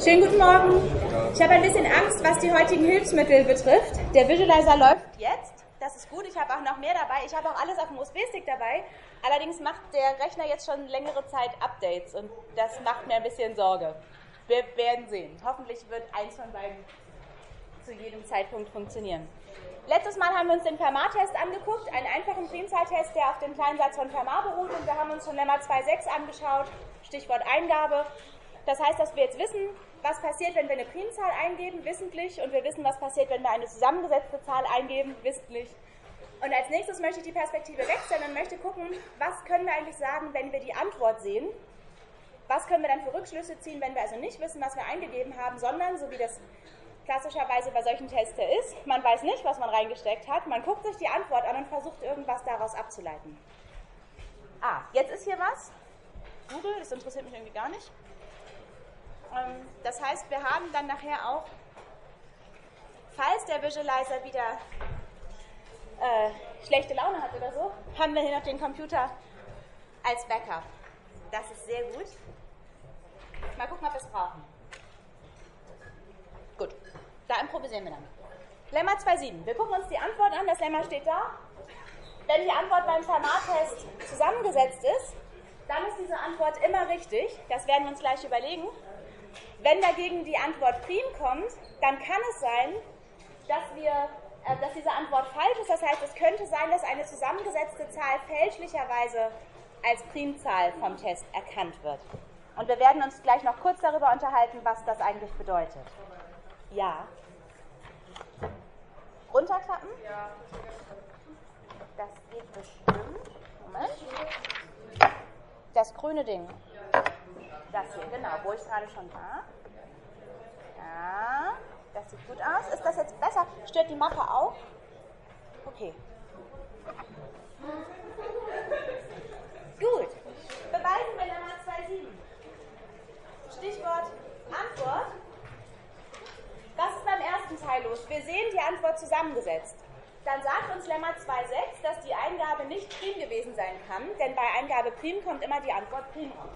Schönen guten Morgen. Ich habe ein bisschen Angst, was die heutigen Hilfsmittel betrifft. Der Visualizer läuft jetzt. Das ist gut. Ich habe auch noch mehr dabei. Ich habe auch alles auf dem USB-Stick dabei. Allerdings macht der Rechner jetzt schon längere Zeit Updates und das macht mir ein bisschen Sorge. Wir werden sehen. Hoffentlich wird eins von beiden zu jedem Zeitpunkt funktionieren. Letztes Mal haben wir uns den Fermat-Test angeguckt, einen einfachen Primzahltest, der auf dem kleinen Satz von Fermat beruht, und wir haben uns schon Lemma 2.6 angeschaut, Stichwort Eingabe. Das heißt, dass wir jetzt wissen, was passiert, wenn wir eine Primzahl eingeben, wissentlich, und wir wissen, was passiert, wenn wir eine zusammengesetzte Zahl eingeben, wissentlich. Und als nächstes möchte ich die Perspektive wechseln und möchte gucken, was können wir eigentlich sagen, wenn wir die Antwort sehen. Was können wir dann für Rückschlüsse ziehen, wenn wir also nicht wissen, was wir eingegeben haben, sondern, so wie das klassischerweise bei solchen Tests ist, man weiß nicht, was man reingesteckt hat, man guckt sich die Antwort an und versucht, irgendwas daraus abzuleiten. Jetzt ist hier was. Google, das interessiert mich irgendwie gar nicht. Das heißt, wir haben dann nachher auch, falls der Visualizer wieder schlechte Laune hat oder so, haben wir hier noch den Computer als Backup. Das ist sehr gut. Mal gucken, ob wir es brauchen. Gut, da improvisieren wir dann. Lemma 2.7. Wir gucken uns die Antwort an. Das Lemma steht da. Wenn die Antwort beim Fermat-Test zusammengesetzt ist, dann ist diese Antwort immer richtig. Das werden wir uns gleich überlegen. Wenn dagegen die Antwort prim kommt, dann kann es sein, dass diese Antwort falsch ist. Das heißt, es könnte sein, dass eine zusammengesetzte Zahl fälschlicherweise als Primzahl vom Test erkannt wird. Und wir werden uns gleich noch kurz darüber unterhalten, was das eigentlich bedeutet. Ja. Runterklappen? Ja. Das geht bestimmt. Moment. Das grüne Ding. Das hier, genau, wo ich gerade schon war. Ja, das sieht gut aus. Ist das jetzt besser? Stört die Mappe auch? Okay. Gut. Beweisen wir Lemma 2.7. Stichwort Antwort. Was ist beim ersten Teil los? Wir sehen die Antwort zusammengesetzt. Dann sagt uns Lemma 2.6, dass die Eingabe nicht prim gewesen sein kann, denn bei Eingabe prim kommt immer die Antwort prim raus.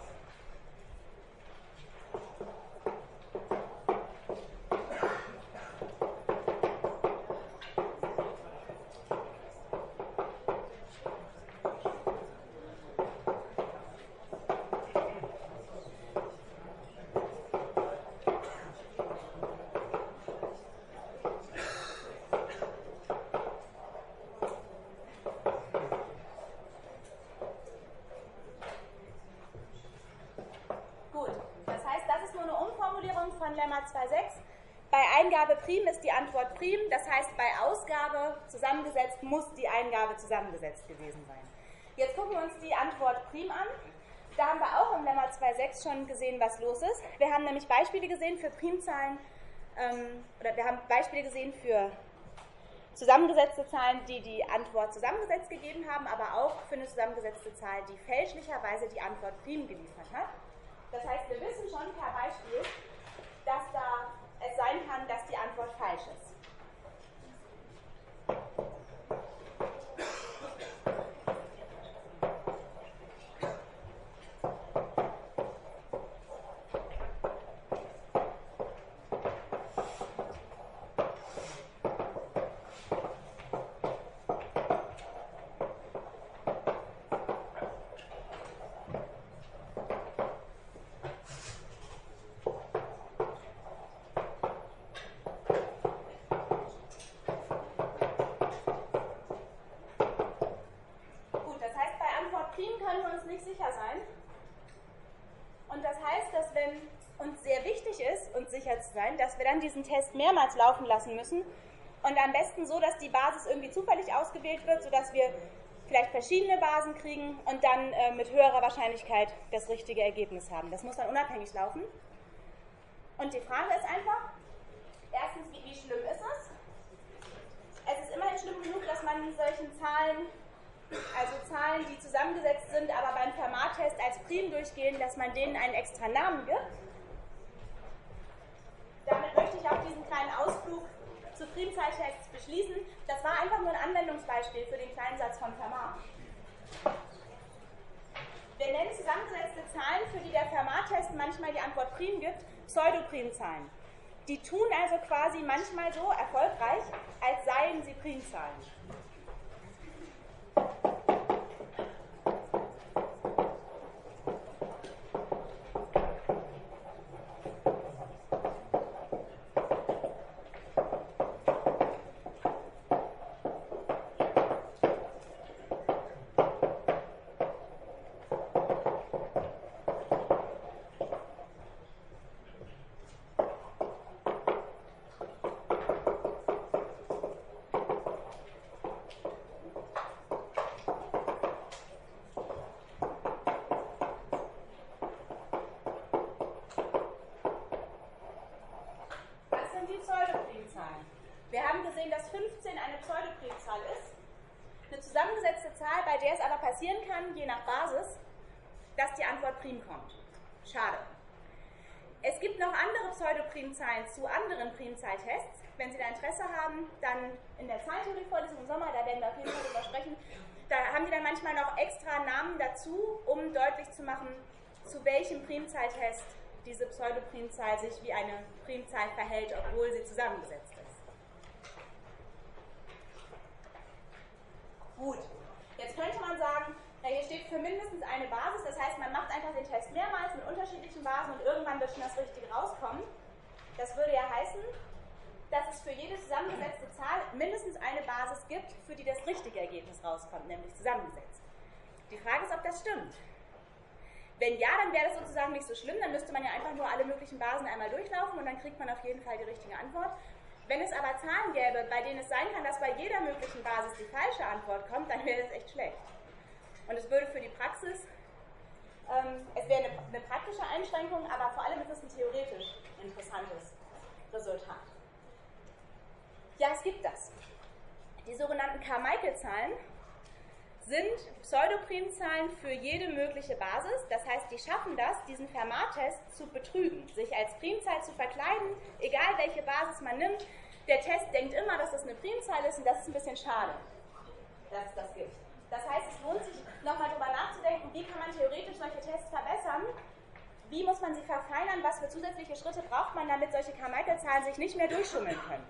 Lemma 2.6. Bei Eingabe prim ist die Antwort prim, das heißt, bei Ausgabe zusammengesetzt muss die Eingabe zusammengesetzt gewesen sein. Jetzt gucken wir uns die Antwort prim an. Da haben wir auch im Lemma 2.6 schon gesehen, was los ist. Wir haben nämlich Beispiele gesehen für Primzahlen, oder wir haben Beispiele gesehen für zusammengesetzte Zahlen, die die Antwort zusammengesetzt gegeben haben, aber auch für eine zusammengesetzte Zahl, die fälschlicherweise die Antwort prim geliefert hat. Das heißt, wir wissen schon per Beispiel, dass es sein kann, dass die Antwort falsch ist. Können wir uns nicht sicher sein. Und das heißt, dass wenn uns sehr wichtig ist, uns sicher zu sein, dass wir dann diesen Test mehrmals laufen lassen müssen und am besten so, dass die Basis irgendwie zufällig ausgewählt wird, sodass wir vielleicht verschiedene Basen kriegen und dann mit höherer Wahrscheinlichkeit das richtige Ergebnis haben. Das muss dann unabhängig laufen. Und die Frage ist einfach, erstens, wie schlimm ist es? Es ist immerhin schlimm genug, dass man solchen Zahlen, also Zahlen, die zusammengesetzt sind, aber beim Fermat-Test als prim durchgehen, dass man denen einen extra Namen gibt. Damit möchte ich auch diesen kleinen Ausflug zu Primzahltests beschließen. Das war einfach nur ein Anwendungsbeispiel für den kleinen Satz von Fermat. Wir nennen zusammengesetzte Zahlen, für die der Fermat-Test manchmal die Antwort Prim gibt, Pseudoprimzahlen. Die tun also quasi manchmal so erfolgreich, als seien sie Primzahlen. Wir haben gesehen, dass 15 eine Pseudoprimzahl ist. Eine zusammengesetzte Zahl, bei der es aber passieren kann, je nach Basis, dass die Antwort Prim kommt. Schade. Es gibt noch andere Pseudoprimzahlen zu anderen Primzahltests. Wenn Sie da Interesse haben, dann in der Zahlentheorie-Vorlesung im Sommer, da werden wir auf jeden Fall drüber sprechen, da haben die dann manchmal noch extra Namen dazu, um deutlich zu machen, zu welchem Primzahltest diese Pseudoprimzahl sich wie eine Primzahl verhält, obwohl sie zusammengesetzt ist. Gut, jetzt könnte man sagen, ja, hier steht für mindestens eine Basis, das heißt, man macht einfach den Test mehrmals mit unterschiedlichen Basen und irgendwann wird schon das Richtige rauskommen. Das würde ja heißen, dass es für jede zusammengesetzte Zahl mindestens eine Basis gibt, für die das richtige Ergebnis rauskommt, nämlich zusammengesetzt. Die Frage ist, ob das stimmt. Wenn ja, dann wäre das sozusagen nicht so schlimm, dann müsste man ja einfach nur alle möglichen Basen einmal durchlaufen und dann kriegt man auf jeden Fall die richtige Antwort. Wenn es aber Zahlen gäbe, bei denen es sein kann, dass bei jeder möglichen Basis die falsche Antwort kommt, dann wäre das echt schlecht. Und es würde für die Praxis, es wäre eine praktische Einschränkung, aber vor allem ist es ein theoretisch interessantes Resultat. Ja, es gibt das. Die sogenannten Carmichael-Zahlen sind Pseudoprimzahlen für jede mögliche Basis. Das heißt, die schaffen das, diesen Fermat-Test zu betrügen, sich als Primzahl zu verkleiden, egal welche Basis man nimmt. Der Test denkt immer, dass das eine Primzahl ist und das ist ein bisschen schade, dass es das gibt. Das heißt, es lohnt sich nochmal darüber nachzudenken, wie kann man theoretisch solche Tests verbessern, wie muss man sie verfeinern, was für zusätzliche Schritte braucht man, damit solche Carmichael-Zahlen sich nicht mehr durchschummeln können.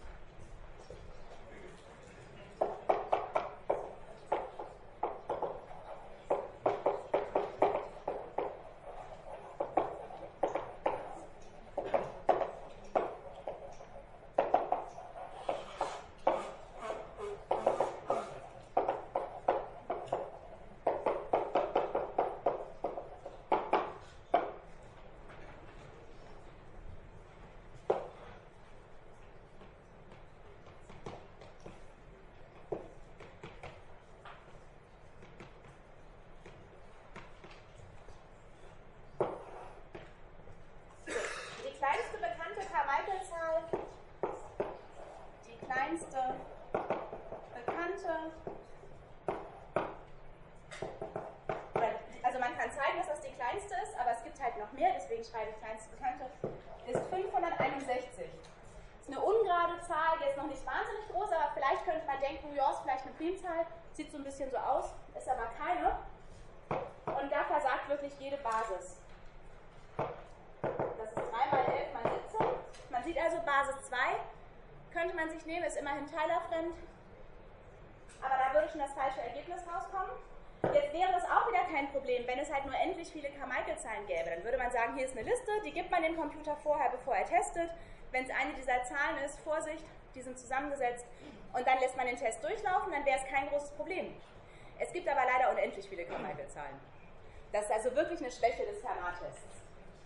Also man kann zeigen, dass das die kleinste ist, aber es gibt halt noch mehr, deswegen schreibe ich kleinste Bekannte, ist 561. Das ist eine ungerade Zahl, die ist noch nicht wahnsinnig groß, aber vielleicht könnte man denken, ja, ist vielleicht eine Primzahl, sieht so ein bisschen so aus, ist aber keine. Und da versagt wirklich jede Basis. Das ist 3 mal 11 mal 17. Man sieht also, Basis 2 könnte man sich nehmen, ist immerhin teilerfremd, aber da würde schon das falsche Ergebnis rauskommen. Jetzt wäre das auch wieder kein Problem, wenn es halt nur endlich viele Carmichael-Zahlen gäbe. Dann würde man sagen, hier ist eine Liste, die gibt man dem Computer vorher, bevor er testet. Wenn es eine dieser Zahlen ist, Vorsicht, die sind zusammengesetzt und dann lässt man den Test durchlaufen, dann wäre es kein großes Problem. Es gibt aber leider unendlich viele Carmichael-Zahlen. Das ist also wirklich eine Schwäche des Fermat-Tests.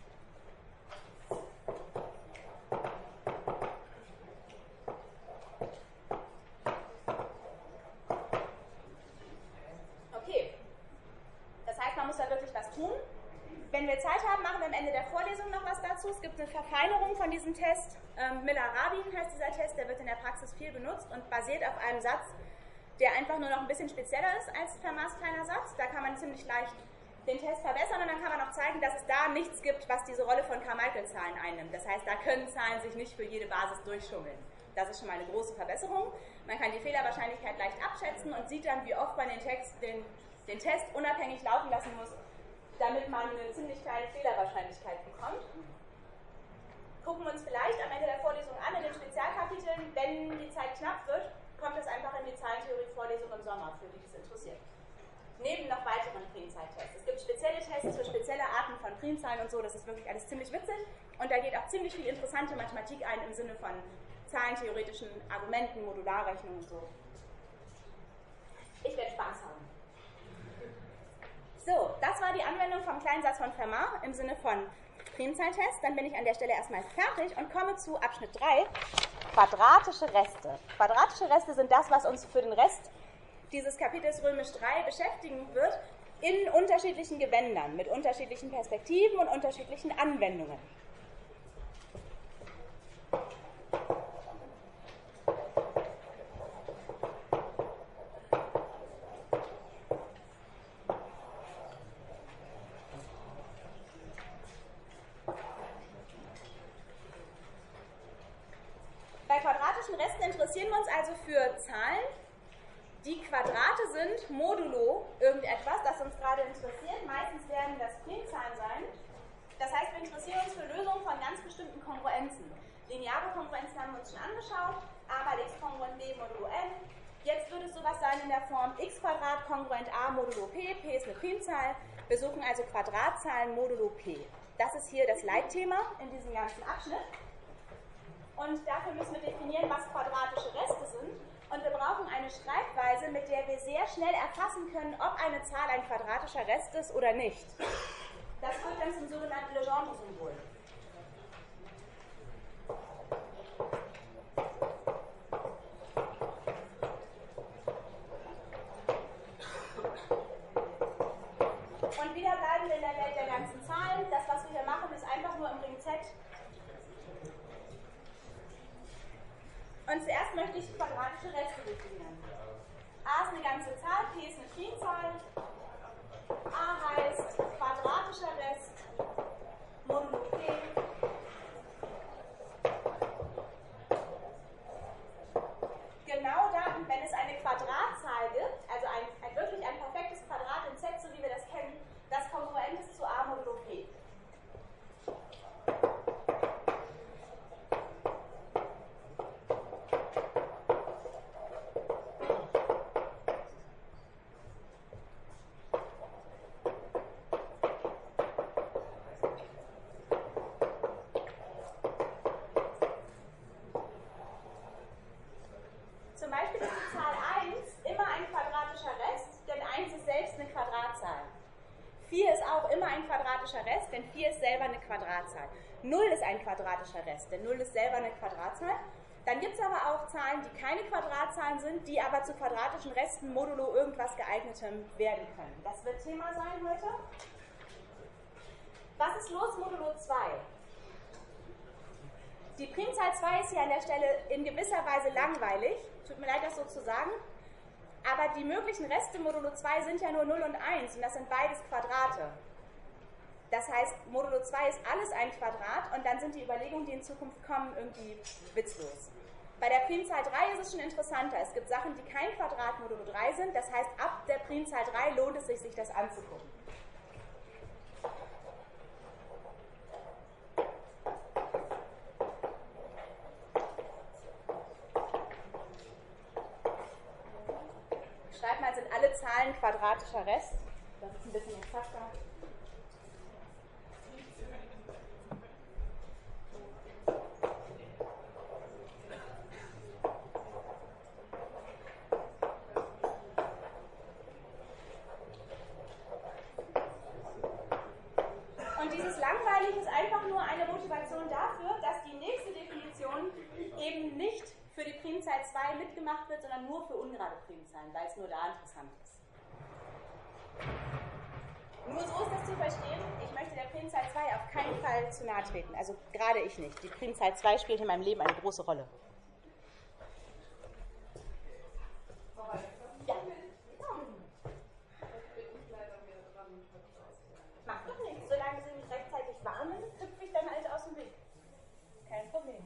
Man muss da wirklich was tun. Wenn wir Zeit haben, machen wir am Ende der Vorlesung noch was dazu. Es gibt eine Verfeinerung von diesem Test. Miller-Rabin heißt dieser Test, der wird in der Praxis viel benutzt und basiert auf einem Satz, der einfach nur noch ein bisschen spezieller ist als Fermats kleiner Satz. Da kann man ziemlich leicht den Test verbessern und dann kann man auch zeigen, dass es da nichts gibt, was diese Rolle von Carmichael-Zahlen einnimmt. Das heißt, da können Zahlen sich nicht für jede Basis durchschummeln. Das ist schon mal eine große Verbesserung. Man kann die Fehlerwahrscheinlichkeit leicht abschätzen und sieht dann, wie oft man den Test unabhängig laufen lassen muss damit man eine ziemlich kleine Fehlerwahrscheinlichkeit bekommt. Gucken wir uns vielleicht am Ende der Vorlesung an, in den Spezialkapiteln. Wenn die Zeit knapp wird, kommt es einfach in die Zahlentheorie-Vorlesung im Sommer, für die das interessiert. Neben noch weiteren Primzahltests. Es gibt spezielle Tests für spezielle Arten von Primzahlen und so, das ist wirklich alles ziemlich witzig. Und da geht auch ziemlich viel interessante Mathematik ein im Sinne von zahlentheoretischen Argumenten, Modularrechnung und so. Ich werde Spaß haben. So, das war die Anwendung vom Kleinsatz von Fermat im Sinne von Primzahltest. Dann bin ich an der Stelle erstmal fertig und komme zu Abschnitt 3, quadratische Reste. Quadratische Reste sind das, was uns für den Rest dieses Kapitels Römisch 3 beschäftigen wird, in unterschiedlichen Gewändern, mit unterschiedlichen Perspektiven und unterschiedlichen Anwendungen. Bei quadratischen Resten interessieren wir uns also für Zahlen, die Quadrate sind, modulo irgendetwas, das uns gerade interessiert. Meistens werden das Primzahlen sein. Das heißt, wir interessieren uns für Lösungen von ganz bestimmten Kongruenzen. Lineare Kongruenzen haben wir uns schon angeschaut. A mal x kongruent b modulo n. Jetzt würde es sowas sein in der Form x Quadrat kongruent a modulo p. P ist eine Primzahl. Wir suchen also Quadratzahlen modulo p. Das ist hier das Leitthema in diesem ganzen Abschnitt. Und dafür müssen wir definieren, was quadratische Reste sind. Und wir brauchen eine Schreibweise, mit der wir sehr schnell erfassen können, ob eine Zahl ein quadratischer Rest ist oder nicht. Das führt dann zum sogenannten Legendre-Symbol. Und wieder bleiben wir in der Welt der ganzen Zahlen. Das, was wir hier machen, ist einfach nur im Ring Z. Und zuerst möchte ich quadratische Reste definieren. A ist eine ganze Zahl, P ist eine Primzahl. A heißt quadratischer Rest modulo P. Genau dann, wenn es eine Quadratzahl gibt, also wirklich ein perfektes Quadrat in Z, so wie wir das kennen, das kongruent ist zu A modulo P. Zum Beispiel ist die Zahl 1 immer ein quadratischer Rest, denn 1 ist selbst eine Quadratzahl. 4 ist auch immer ein quadratischer Rest, denn 4 ist selber eine Quadratzahl. 0 ist ein quadratischer Rest, denn 0 ist selber eine Quadratzahl. Dann gibt es aber auch Zahlen, die keine Quadratzahlen sind, die aber zu quadratischen Resten modulo irgendwas geeignetem werden können. Das wird Thema sein heute. Was ist los modulo 2? Die Primzahl 2 ist hier an der Stelle in gewisser Weise langweilig. Tut mir leid, das so zu sagen. Aber die möglichen Reste modulo 2 sind ja nur 0 und 1 und das sind beides Quadrate. Das heißt, modulo 2 ist alles ein Quadrat und dann sind die Überlegungen, die in Zukunft kommen, irgendwie witzlos. Bei der Primzahl 3 ist es schon interessanter. Es gibt Sachen, die kein Quadrat modulo 3 sind. Das heißt, ab der Primzahl 3 lohnt es sich das anzugucken. Schreibt mal, sind alle Zahlen quadratischer Rest? Das ist ein bisschen exakter. Und dieses langweilig ist einfach nur eine Motivation dafür, dass die nächste Definition eben nicht für die Primzahl 2 mitgemacht wird, sondern nur für ungerade Primzahlen, weil es nur da interessant ist. Nur so ist das zu verstehen. Ich möchte der Primzahl 2 auf keinen Fall zu nahe treten. Also gerade ich nicht. Die Primzahl 2 spielt in meinem Leben eine große Rolle. Ja. Macht doch nichts. Solange Sie mich rechtzeitig warnen, hüpfe ich dann halt aus dem Weg. Kein Problem.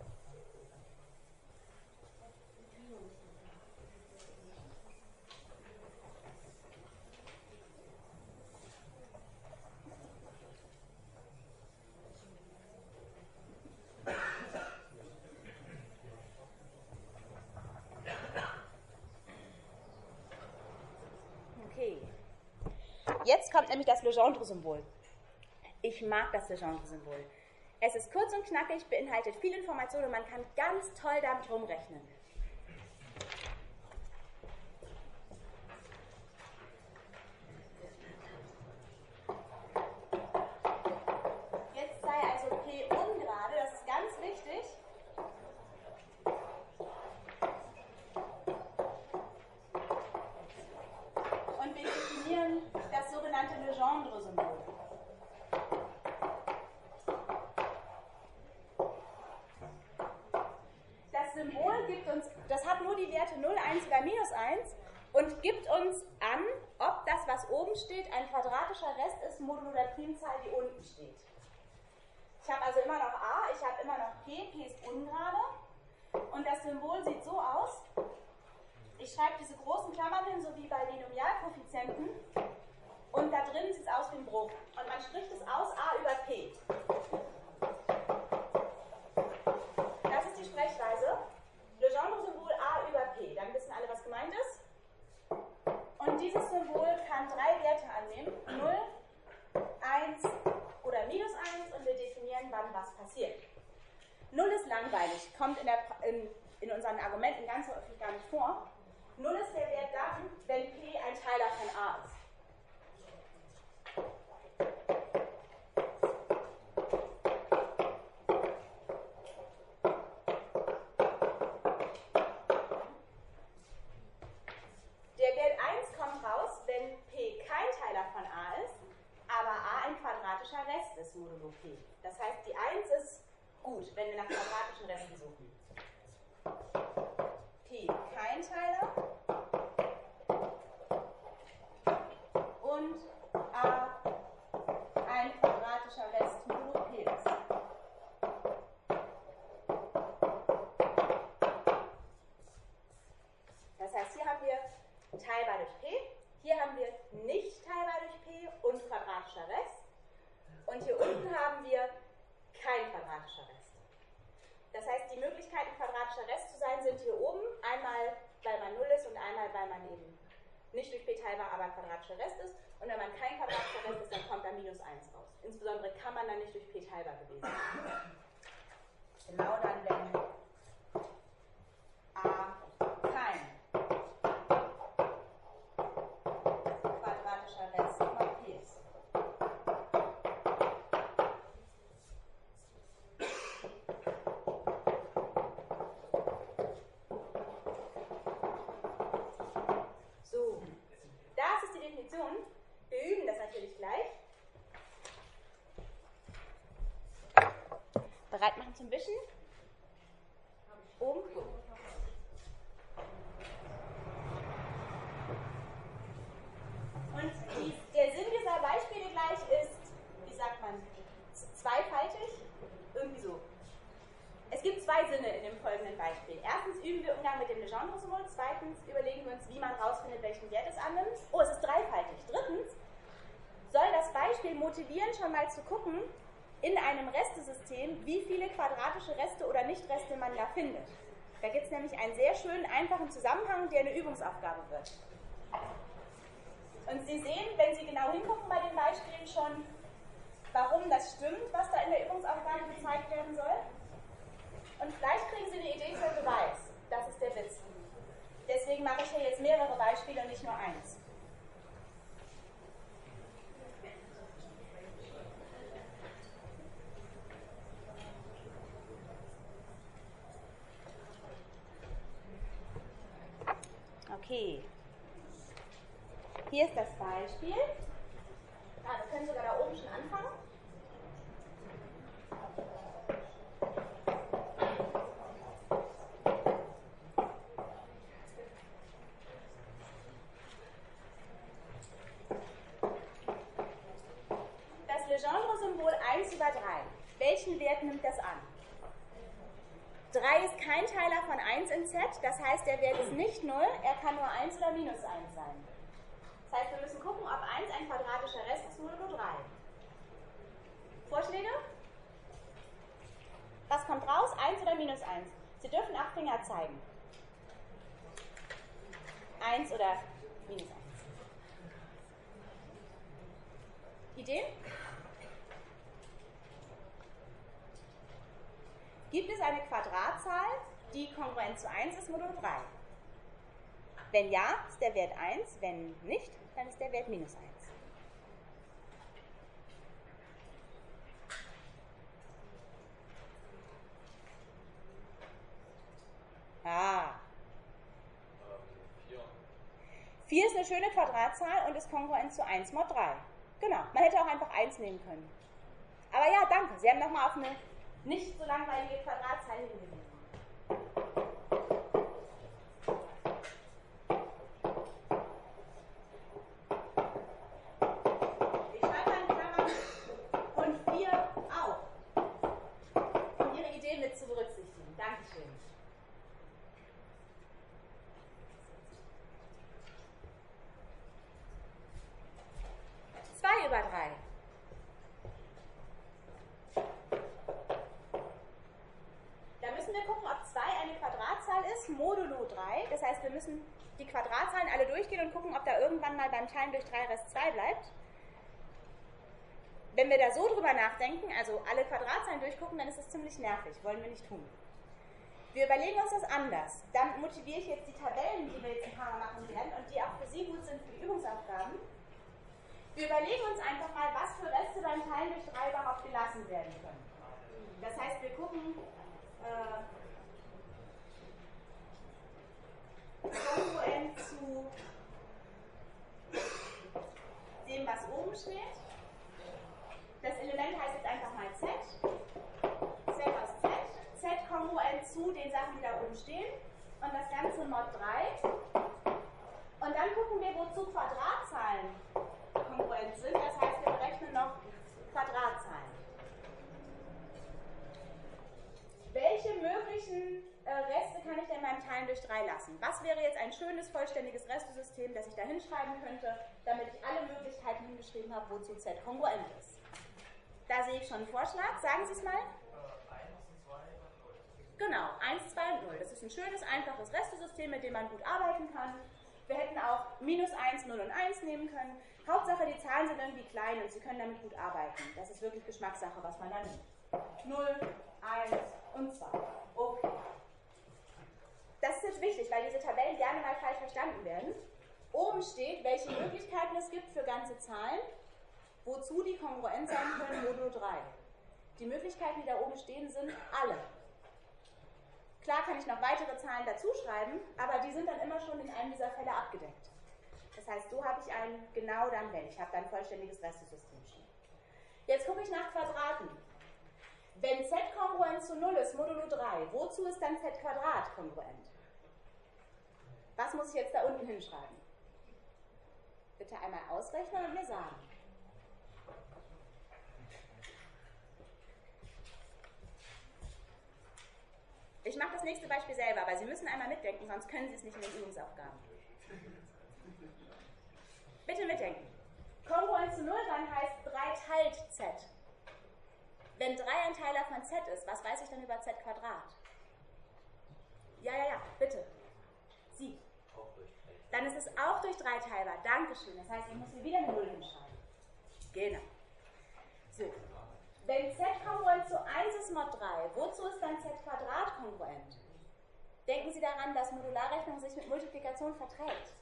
Jetzt kommt nämlich das Legendre-Symbol. Ich mag das Legendre-Symbol. Es ist kurz und knackig, beinhaltet viel Information und man kann ganz toll damit rumrechnen. Jetzt sei also P ungerade, das ist ganz wichtig. Und wir definieren das sogenannte Legendre-Symbol. Das Symbol gibt uns, das hat nur die Werte 0, 1 oder minus 1 und gibt uns an, ob das, was oben steht, ein quadratischer Rest ist, modulo der Primzahl, die unten steht. Ich habe also immer noch a, ich habe immer noch p ist ungerade und das Symbol sieht so aus. Ich schreibe diese großen Klammern hin, so wie bei Binomialkoeffizienten. Und da drin sieht es aus wie ein Bruch. Und man spricht es aus a über p. Das ist die Sprechweise. Legendre-Symbol a über p. Dann wissen alle, was gemeint ist. Und dieses Symbol kann 3 Werte annehmen. 0, 1 oder minus 1. Und wir definieren, wann was passiert. 0 ist langweilig. Kommt in unseren Argumenten ganz häufig gar nicht vor. 0 ist der Wert dann, wenn p ein Teiler von a ist. Der Wert 1 kommt raus, wenn p kein Teiler von a ist, aber a ein quadratischer Rest ist, modulo p. Das heißt, die 1 ist gut, wenn wir nach quadratischen Resten suchen. P kein Teiler und a ein quadratischer Rest modulo p ist. Das heißt, hier haben wir teilbar durch p, hier haben wir nicht teilbar durch p und quadratischer Rest und hier unten haben wir kein quadratischer Rest. Das heißt, die Möglichkeiten, quadratischer Rest zu sein, sind hier oben. Einmal, weil man 0 ist und einmal, weil man eben nicht durch p teilbar, aber quadratischer Rest ist. Und wenn man kein quadratischer Rest ist, dann kommt da minus 1 raus. Insbesondere kann man dann nicht durch p teilbar gewesen sein. Genau dann, wenn a kein quadratischer Rest mal p ist. So, das ist die Definition. Wir üben das natürlich gleich. Bereit machen zum Wischen. Oben. Gut. Und der Sinn dieser Beispiele gleich ist, wie sagt man, zweifaltig, irgendwie so. Es gibt 2 Sinne in dem folgenden Beispiel. Erstens üben wir Umgang mit dem Legendre-Symbol. Zweitens überlegen wir uns, wie man herausfindet, welchen Wert es annimmt. Oh, es ist dreifaltig. Drittens soll das Beispiel motivieren, schon mal zu gucken, in einem Restesystem, wie viele quadratische Reste oder Nichtreste man da findet. Da gibt es nämlich einen sehr schönen, einfachen Zusammenhang, der eine Übungsaufgabe wird. Und Sie sehen, wenn Sie genau hingucken bei den Beispielen schon, warum das stimmt, was da in der Übungsaufgabe gezeigt werden soll. Und vielleicht kriegen Sie eine Idee für Beweis. Das ist der Witz. Deswegen mache ich hier jetzt mehrere Beispiele und nicht nur eins. Okay. Hier ist das Beispiel. Wir können sogar da oben schon anfangen. Das Legendre-Symbol 1 über 3. Welchen Wert nimmt das an? 3 ist kein Teiler von 1 in Z, das heißt, der Wert ist nicht 0, er kann nur 1 oder minus 1 sein. Das heißt, wir müssen gucken, ob 1 ein quadratischer Rest ist, modulo 3. Vorschläge? Was kommt raus? 1 oder minus 1? Sie dürfen 8 Finger zeigen. 1 oder minus 1. Ideen? Gibt es eine Quadratzahl, die kongruent zu 1 ist, modulo 3? Wenn ja, ist der Wert 1, wenn nicht, dann ist der Wert minus 1. Ah. 4 ist eine schöne Quadratzahl und ist kongruent zu 1 mod 3. Genau, man hätte auch einfach 1 nehmen können. Aber ja, danke, Sie haben nochmal auf eine nicht so langweilige Quadratzahl hingewiesen. Ich schreibe mal in Klammern und 4 auch, um Ihre Ideen mit zu berücksichtigen. Dankeschön. Über 3. Da müssen wir gucken, ob 2 eine Quadratzahl ist, modulo 3. Das heißt, wir müssen die Quadratzahlen alle durchgehen und gucken, ob da irgendwann mal beim Teilen durch 3 Rest 2 bleibt. Wenn wir da so drüber nachdenken, also alle Quadratzahlen durchgucken, dann ist das ziemlich nervig. Wollen wir nicht tun. Wir überlegen uns das anders. Dann motiviere ich jetzt die Tabellen, die wir jetzt ein paar Mal machen werden und die auch für Sie gut sind für die Übungsaufgaben. Wir überlegen uns einfach mal, was für Reste beim Teilen durch 3 überhaupt gelassen werden können. Das heißt, wir gucken kongruent zu dem, was oben steht. Das Element heißt jetzt einfach mal Z. Z aus Z. Z kongruent zu den Sachen, die da oben stehen. Und das Ganze mod 3. Und dann gucken wir, wozu Quadratzahlen kongruent sind. Das heißt, wir berechnen noch Quadratzahlen. Welche möglichen Reste kann ich denn beim Teilen durch 3 lassen? Was wäre jetzt ein schönes, vollständiges Restesystem, das ich da hinschreiben könnte, damit ich alle Möglichkeiten hingeschrieben habe, wozu Z kongruent ist? Da sehe ich schon einen Vorschlag. Sagen Sie es mal. 1, 2 und 0. Genau, 1, 2 und 0. Das ist ein schönes, einfaches Restesystem, mit dem man gut arbeiten kann. Wir hätten auch minus 1, 0 und 1 nehmen können. Hauptsache, die Zahlen sind irgendwie klein und Sie können damit gut arbeiten. Das ist wirklich Geschmackssache, was man da nimmt. 0, 1 und 2. Okay. Das ist jetzt wichtig, weil diese Tabellen gerne mal falsch verstanden werden. Oben steht, welche Möglichkeiten es gibt für ganze Zahlen, wozu die kongruent sein können, modulo 3. Die Möglichkeiten, die da oben stehen, sind alle. Klar kann ich noch weitere Zahlen dazu schreiben, aber die sind dann immer schon in einem dieser Fälle abgedeckt. Das heißt, so habe ich ein genau dann wenn. Ich habe dann ein vollständiges Restesystem schon. Jetzt gucke ich nach Quadraten. Wenn z kongruent zu 0 ist, modulo 3, wozu ist dann z Quadrat kongruent? Was muss ich jetzt da unten hinschreiben? Bitte einmal ausrechnen und mir sagen. Ich mache das nächste Beispiel selber, aber Sie müssen einmal mitdenken, sonst können Sie es nicht in den Übungsaufgaben. Bitte mitdenken. Kongruent zu 0 dann heißt 3 teilt z. Wenn 3 ein Teiler von z ist, was weiß ich dann über z Quadrat? Ja, bitte. Sie. Dann ist es auch durch 3 teilbar. Dankeschön. Das heißt, ich muss hier wieder eine 0 hinschreiben. Genau. So. Wenn z kongruent zu 1 ist mod 3, wozu ist dann z Quadrat kongruent? Denken Sie daran, dass Modularrechnung sich mit Multiplikation verträgt.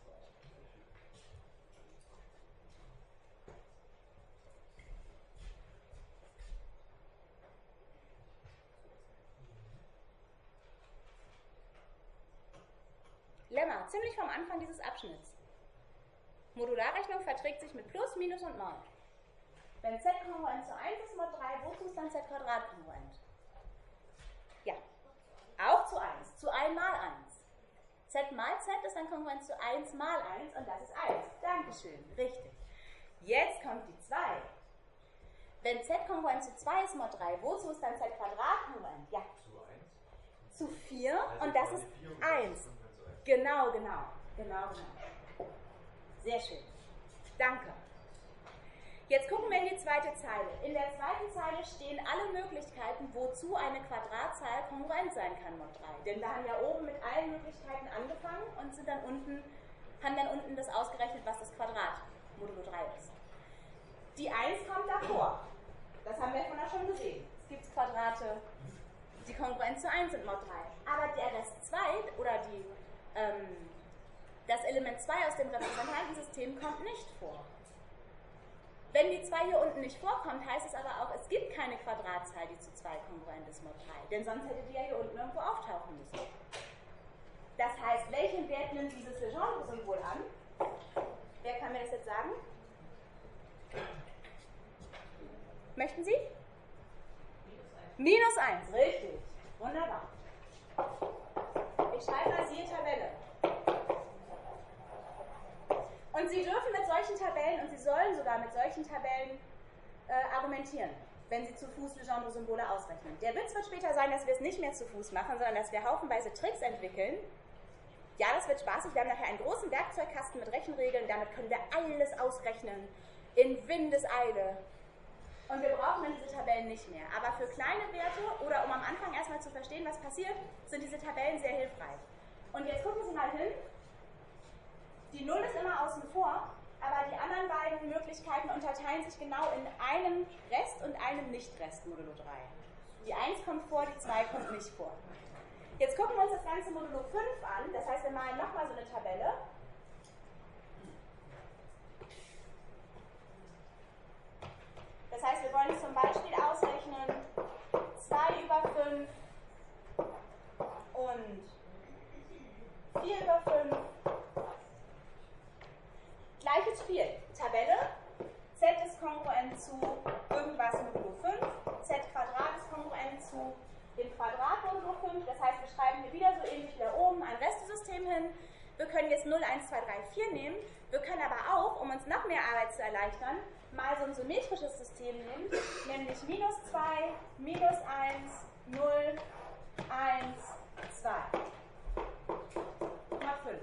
Lemma, ziemlich vom Anfang dieses Abschnitts. Modularrechnung verträgt sich mit Plus, Minus und Mal. Wenn z kongruent zu 1 ist mod 3, wozu ist dann z Quadrat kongruent? Ja, auch zu 1, zu 1 mal 1. z mal z ist dann kongruent zu 1 mal 1 und das ist 1. Dankeschön, richtig. Jetzt kommt die 2. Wenn z kongruent zu 2 ist mod 3, wozu ist dann z Quadrat kongruent? Ja. Zu 1. Zu 4 also und das ist 1. Genau. Sehr schön. Danke. Jetzt gucken wir in die zweite Zeile. In der zweiten Zeile stehen alle Möglichkeiten, wozu eine Quadratzahl kongruent sein kann, mod 3. Denn wir haben ja oben mit allen Möglichkeiten angefangen und haben dann unten das ausgerechnet, was das Quadrat modulo 3 ist. Die 1 kommt davor. Das haben wir vorhin auch schon gesehen. Es gibt Quadrate, die kongruent zu 1 sind, Mod 3. Aber der Rest 2 oder das Element 2 aus dem Repräsentantensystem kommt nicht vor. Wenn die 2 hier unten nicht vorkommt, heißt es aber auch, es gibt keine Quadratzahl, die zu 2 kongruent ist, Mod 3. Denn sonst hätte die ja hier unten irgendwo auftauchen müssen. Das heißt, welchen Wert nimmt dieses Legendre-Symbol an? Wer kann mir das jetzt sagen? Möchten Sie? Minus 1, richtig. Wunderbar. Ich schreibe mal siehe Tabelle. Und Sie dürfen mit solchen Tabellen, und Sie sollen sogar mit solchen Tabellen argumentieren, wenn Sie zu Fuß Legendre-Symbole ausrechnen. Der Witz wird später sein, dass wir es nicht mehr zu Fuß machen, sondern dass wir haufenweise Tricks entwickeln. Ja, das wird spaßig. Wir haben nachher einen großen Werkzeugkasten mit Rechenregeln. Damit können wir alles ausrechnen in Windeseile. Und wir brauchen dann diese Tabellen nicht mehr. Aber für kleine Werte oder um am Anfang erstmal zu verstehen, was passiert, sind diese Tabellen sehr hilfreich. Und jetzt gucken Sie mal hin. Die 0 ist immer außen vor, aber die anderen beiden Möglichkeiten unterteilen sich genau in einem Rest und einem Nicht-Rest modulo 3. Die 1 kommt vor, die 2 kommt nicht vor. Jetzt gucken wir uns das ganze modulo 5 an. Das heißt, wir malen nochmal so eine Tabelle. Das heißt, wir wollen zum Beispiel ausrechnen 2 über 5 und 4 über 5. Gleiches Spiel. Tabelle. Z ist kongruent zu irgendwas modulo 5. Z Quadrat ist kongruent zu dem Quadrat modulo 5. Das heißt, wir schreiben hier wieder so ähnlich wie da oben ein Restesystem hin. Wir können jetzt 0, 1, 2, 3, 4 nehmen. Wir können aber auch, um uns noch mehr Arbeit zu erleichtern, mal so ein symmetrisches System nehmen, nämlich minus 2, minus 1, 0, 1, 2. Mal 5.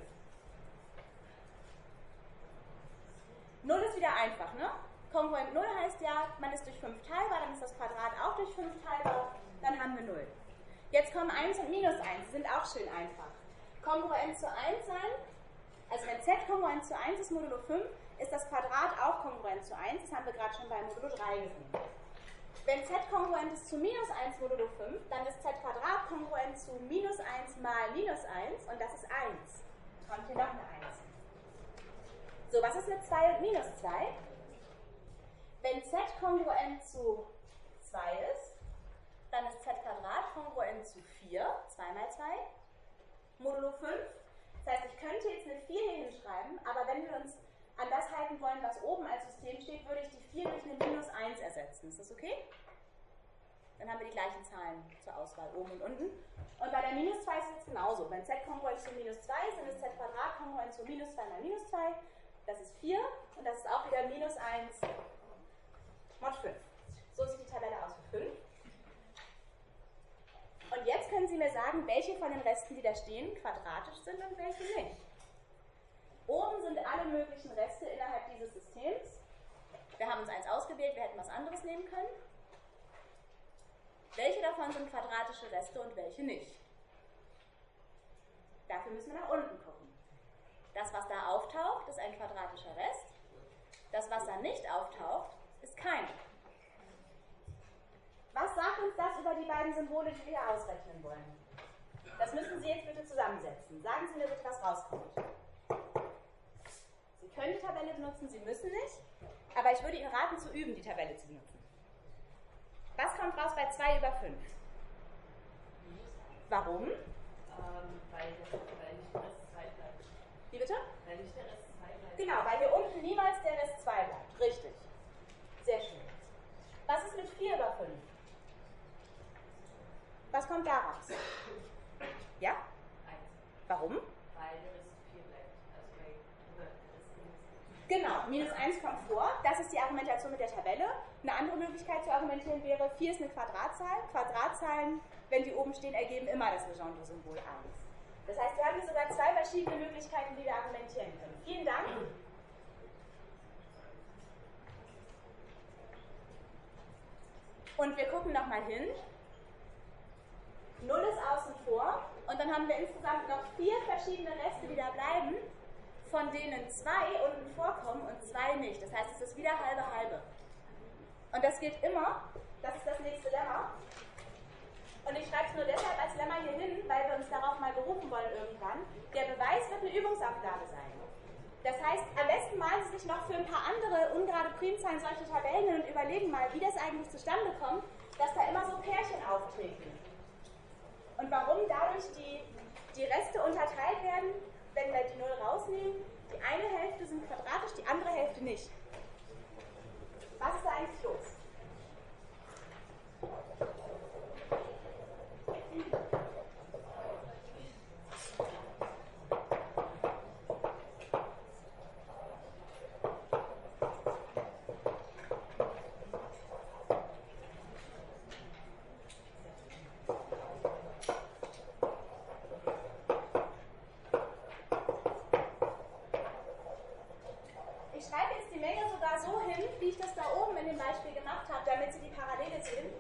0 ist wieder einfach, ne? Kongruent 0 heißt ja, man ist durch 5 teilbar, dann ist das Quadrat auch durch 5 teilbar, dann haben wir 0. Jetzt kommen 1 und minus 1, die sind auch schön einfach. Kongruent zu 1 sein, also wenn z kongruent zu 1 ist modulo 5, ist das Quadrat auch kongruent zu 1, das haben wir gerade schon bei modulo 3 gesehen. Wenn z kongruent ist zu minus 1 modulo 5, dann ist z Quadrat kongruent zu minus 1 mal minus 1 und das ist 1. Kommt hier noch eine 1. So, was ist mit 2 und minus 2? Wenn z kongruent zu 2 ist, dann ist z Quadrat kongruent zu 4, 2 mal 2, modulo 5. Das heißt, ich könnte jetzt eine 4 hier hinschreiben, aber wenn wir uns an das halten wollen, was oben als System steht, würde ich die 4 durch eine minus 1 ersetzen. Ist das okay? Dann haben wir die gleichen Zahlen zur Auswahl, oben und unten. Und bei der minus 2 ist es jetzt genauso. Wenn z kongruent zu minus 2 ist, dann ist z Quadrat kongruent zu minus 2 mal minus 2. Das ist 4 und das ist auch wieder minus 1 mod 5. So sieht die Tabelle aus für 5. Und jetzt können Sie mir sagen, welche von den Resten, die da stehen, quadratisch sind und welche nicht. Oben sind alle möglichen Reste innerhalb dieses Systems. Wir haben uns eins ausgewählt, wir hätten was anderes nehmen können. Welche davon sind quadratische Reste und welche nicht? Dafür müssen wir nach unten gucken. Das, was da auftaucht, ist ein quadratischer Rest. Das, was da nicht auftaucht, ist keiner. Was sagt uns das über die beiden Symbole, die wir hier ausrechnen wollen? Das müssen Sie jetzt bitte zusammensetzen. Sagen Sie mir bitte, was rauskommt. Sie können die Tabelle benutzen, Sie müssen nicht. Aber ich würde Ihnen raten, zu üben, die Tabelle zu benutzen. Was kommt raus bei 2 über 5? Warum? Weil nicht der Rest 2 bleibt. Wie bitte? Weil nicht der Rest 2 bleibt. Genau, weil hier unten niemals der Rest 2 bleibt. Richtig. Sehr schön. Was ist mit 4 über 5? Was kommt da raus? Ja? 1. Warum? Weil der Rest 4 bleibt. Also bei der Rest minus. Genau, minus 1 kommt vor. Das ist die Argumentation mit der Tabelle. Eine andere Möglichkeit zu argumentieren wäre, 4 ist eine Quadratzahl. Quadratzahlen, wenn die oben stehen, ergeben immer das Legendre-Symbol 1. Das heißt, wir haben hier sogar 2 verschiedene Möglichkeiten, wie wir argumentieren können. Vielen Dank. Und wir gucken nochmal hin. 0 ist außen vor und dann haben wir insgesamt noch 4 verschiedene Reste, die da bleiben, von denen 2 unten vorkommen und 2 nicht. Das heißt, es ist wieder halbe halbe. Und das gilt immer. Das ist das nächste Lemma. Und ich schreibe es nur deshalb als Lemma hier hin, weil wir uns darauf mal berufen wollen irgendwann. Der Beweis wird eine Übungsaufgabe sein. Das heißt, am besten malen Sie sich noch für ein paar andere ungerade Primzahlen solche Tabellen und überlegen mal, wie das eigentlich zustande kommt, dass da immer so Pärchen auftreten. Und warum dadurch die Reste unterteilt werden, wenn wir die 0 rausnehmen. Die eine Hälfte sind quadratisch, die andere Hälfte nicht. Was ist da eigentlich los? Ich schreibe jetzt die Menge sogar so hin, wie ich das da oben in dem Beispiel gemacht habe, damit Sie die Parallele sehen.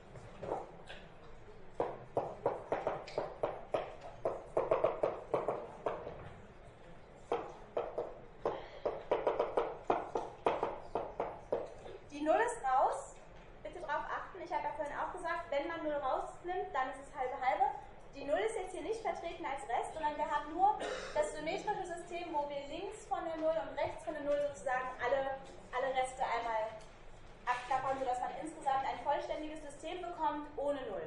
Die 0 ist raus. Bitte darauf achten. Ich habe ja vorhin auch gesagt, wenn man 0 rausnimmt, dann ist es halbe-halbe. Die 0 ist jetzt hier nicht vertreten als Rest, sondern wir haben nur das symmetrische System, wo wir links von der 0 und rechts von der 0 sozusagen alle Reste einmal abklappern, sodass man insgesamt ein vollständiges System bekommt ohne 0.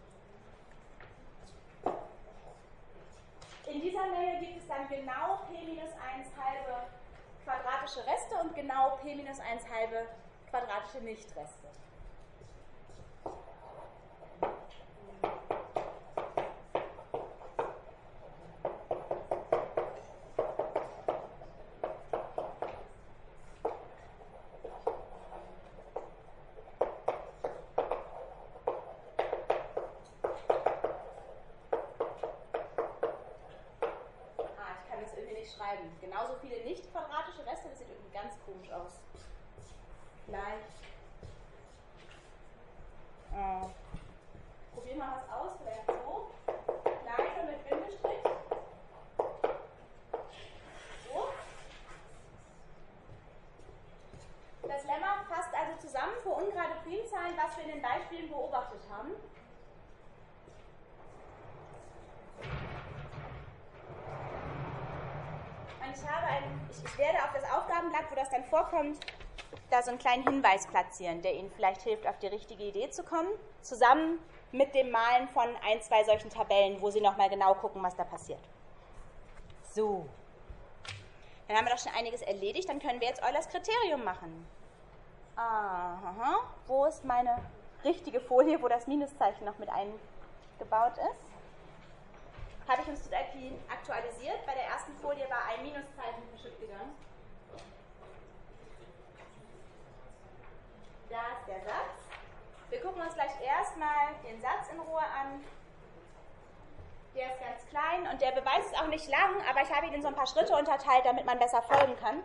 In dieser Menge gibt es dann genau p minus 1 halbe quadratische Reste und genau p minus 1 halbe quadratische Nichtreste. Schreiben. Genauso viele nicht quadratische Reste, das sieht irgendwie ganz komisch aus. Gleich. Probieren wir was aus, vielleicht so. Gleich und mit Bindestrich. So. Das Lemma fasst also zusammen für ungerade Primzahlen, was wir in den Beispielen beobachtet haben. Ich werde auf das Aufgabenblatt, wo das dann vorkommt, da so einen kleinen Hinweis platzieren, der Ihnen vielleicht hilft, auf die richtige Idee zu kommen, zusammen mit dem Malen von ein, zwei solchen Tabellen, wo Sie nochmal genau gucken, was da passiert. So, dann haben wir doch schon einiges erledigt, dann können wir jetzt Eulers Kriterium machen. Aha, wo ist meine richtige Folie, wo das Minuszeichen noch mit eingebaut ist? Habe ich uns aktualisiert. Bei der ersten Folie war ein Minuszeichen verschütt gegangen. Da ist der Satz. Wir gucken uns gleich erstmal den Satz in Ruhe an. Der ist ganz klein und der Beweis ist auch nicht lang, aber ich habe ihn in so ein paar Schritte unterteilt, damit man besser folgen kann.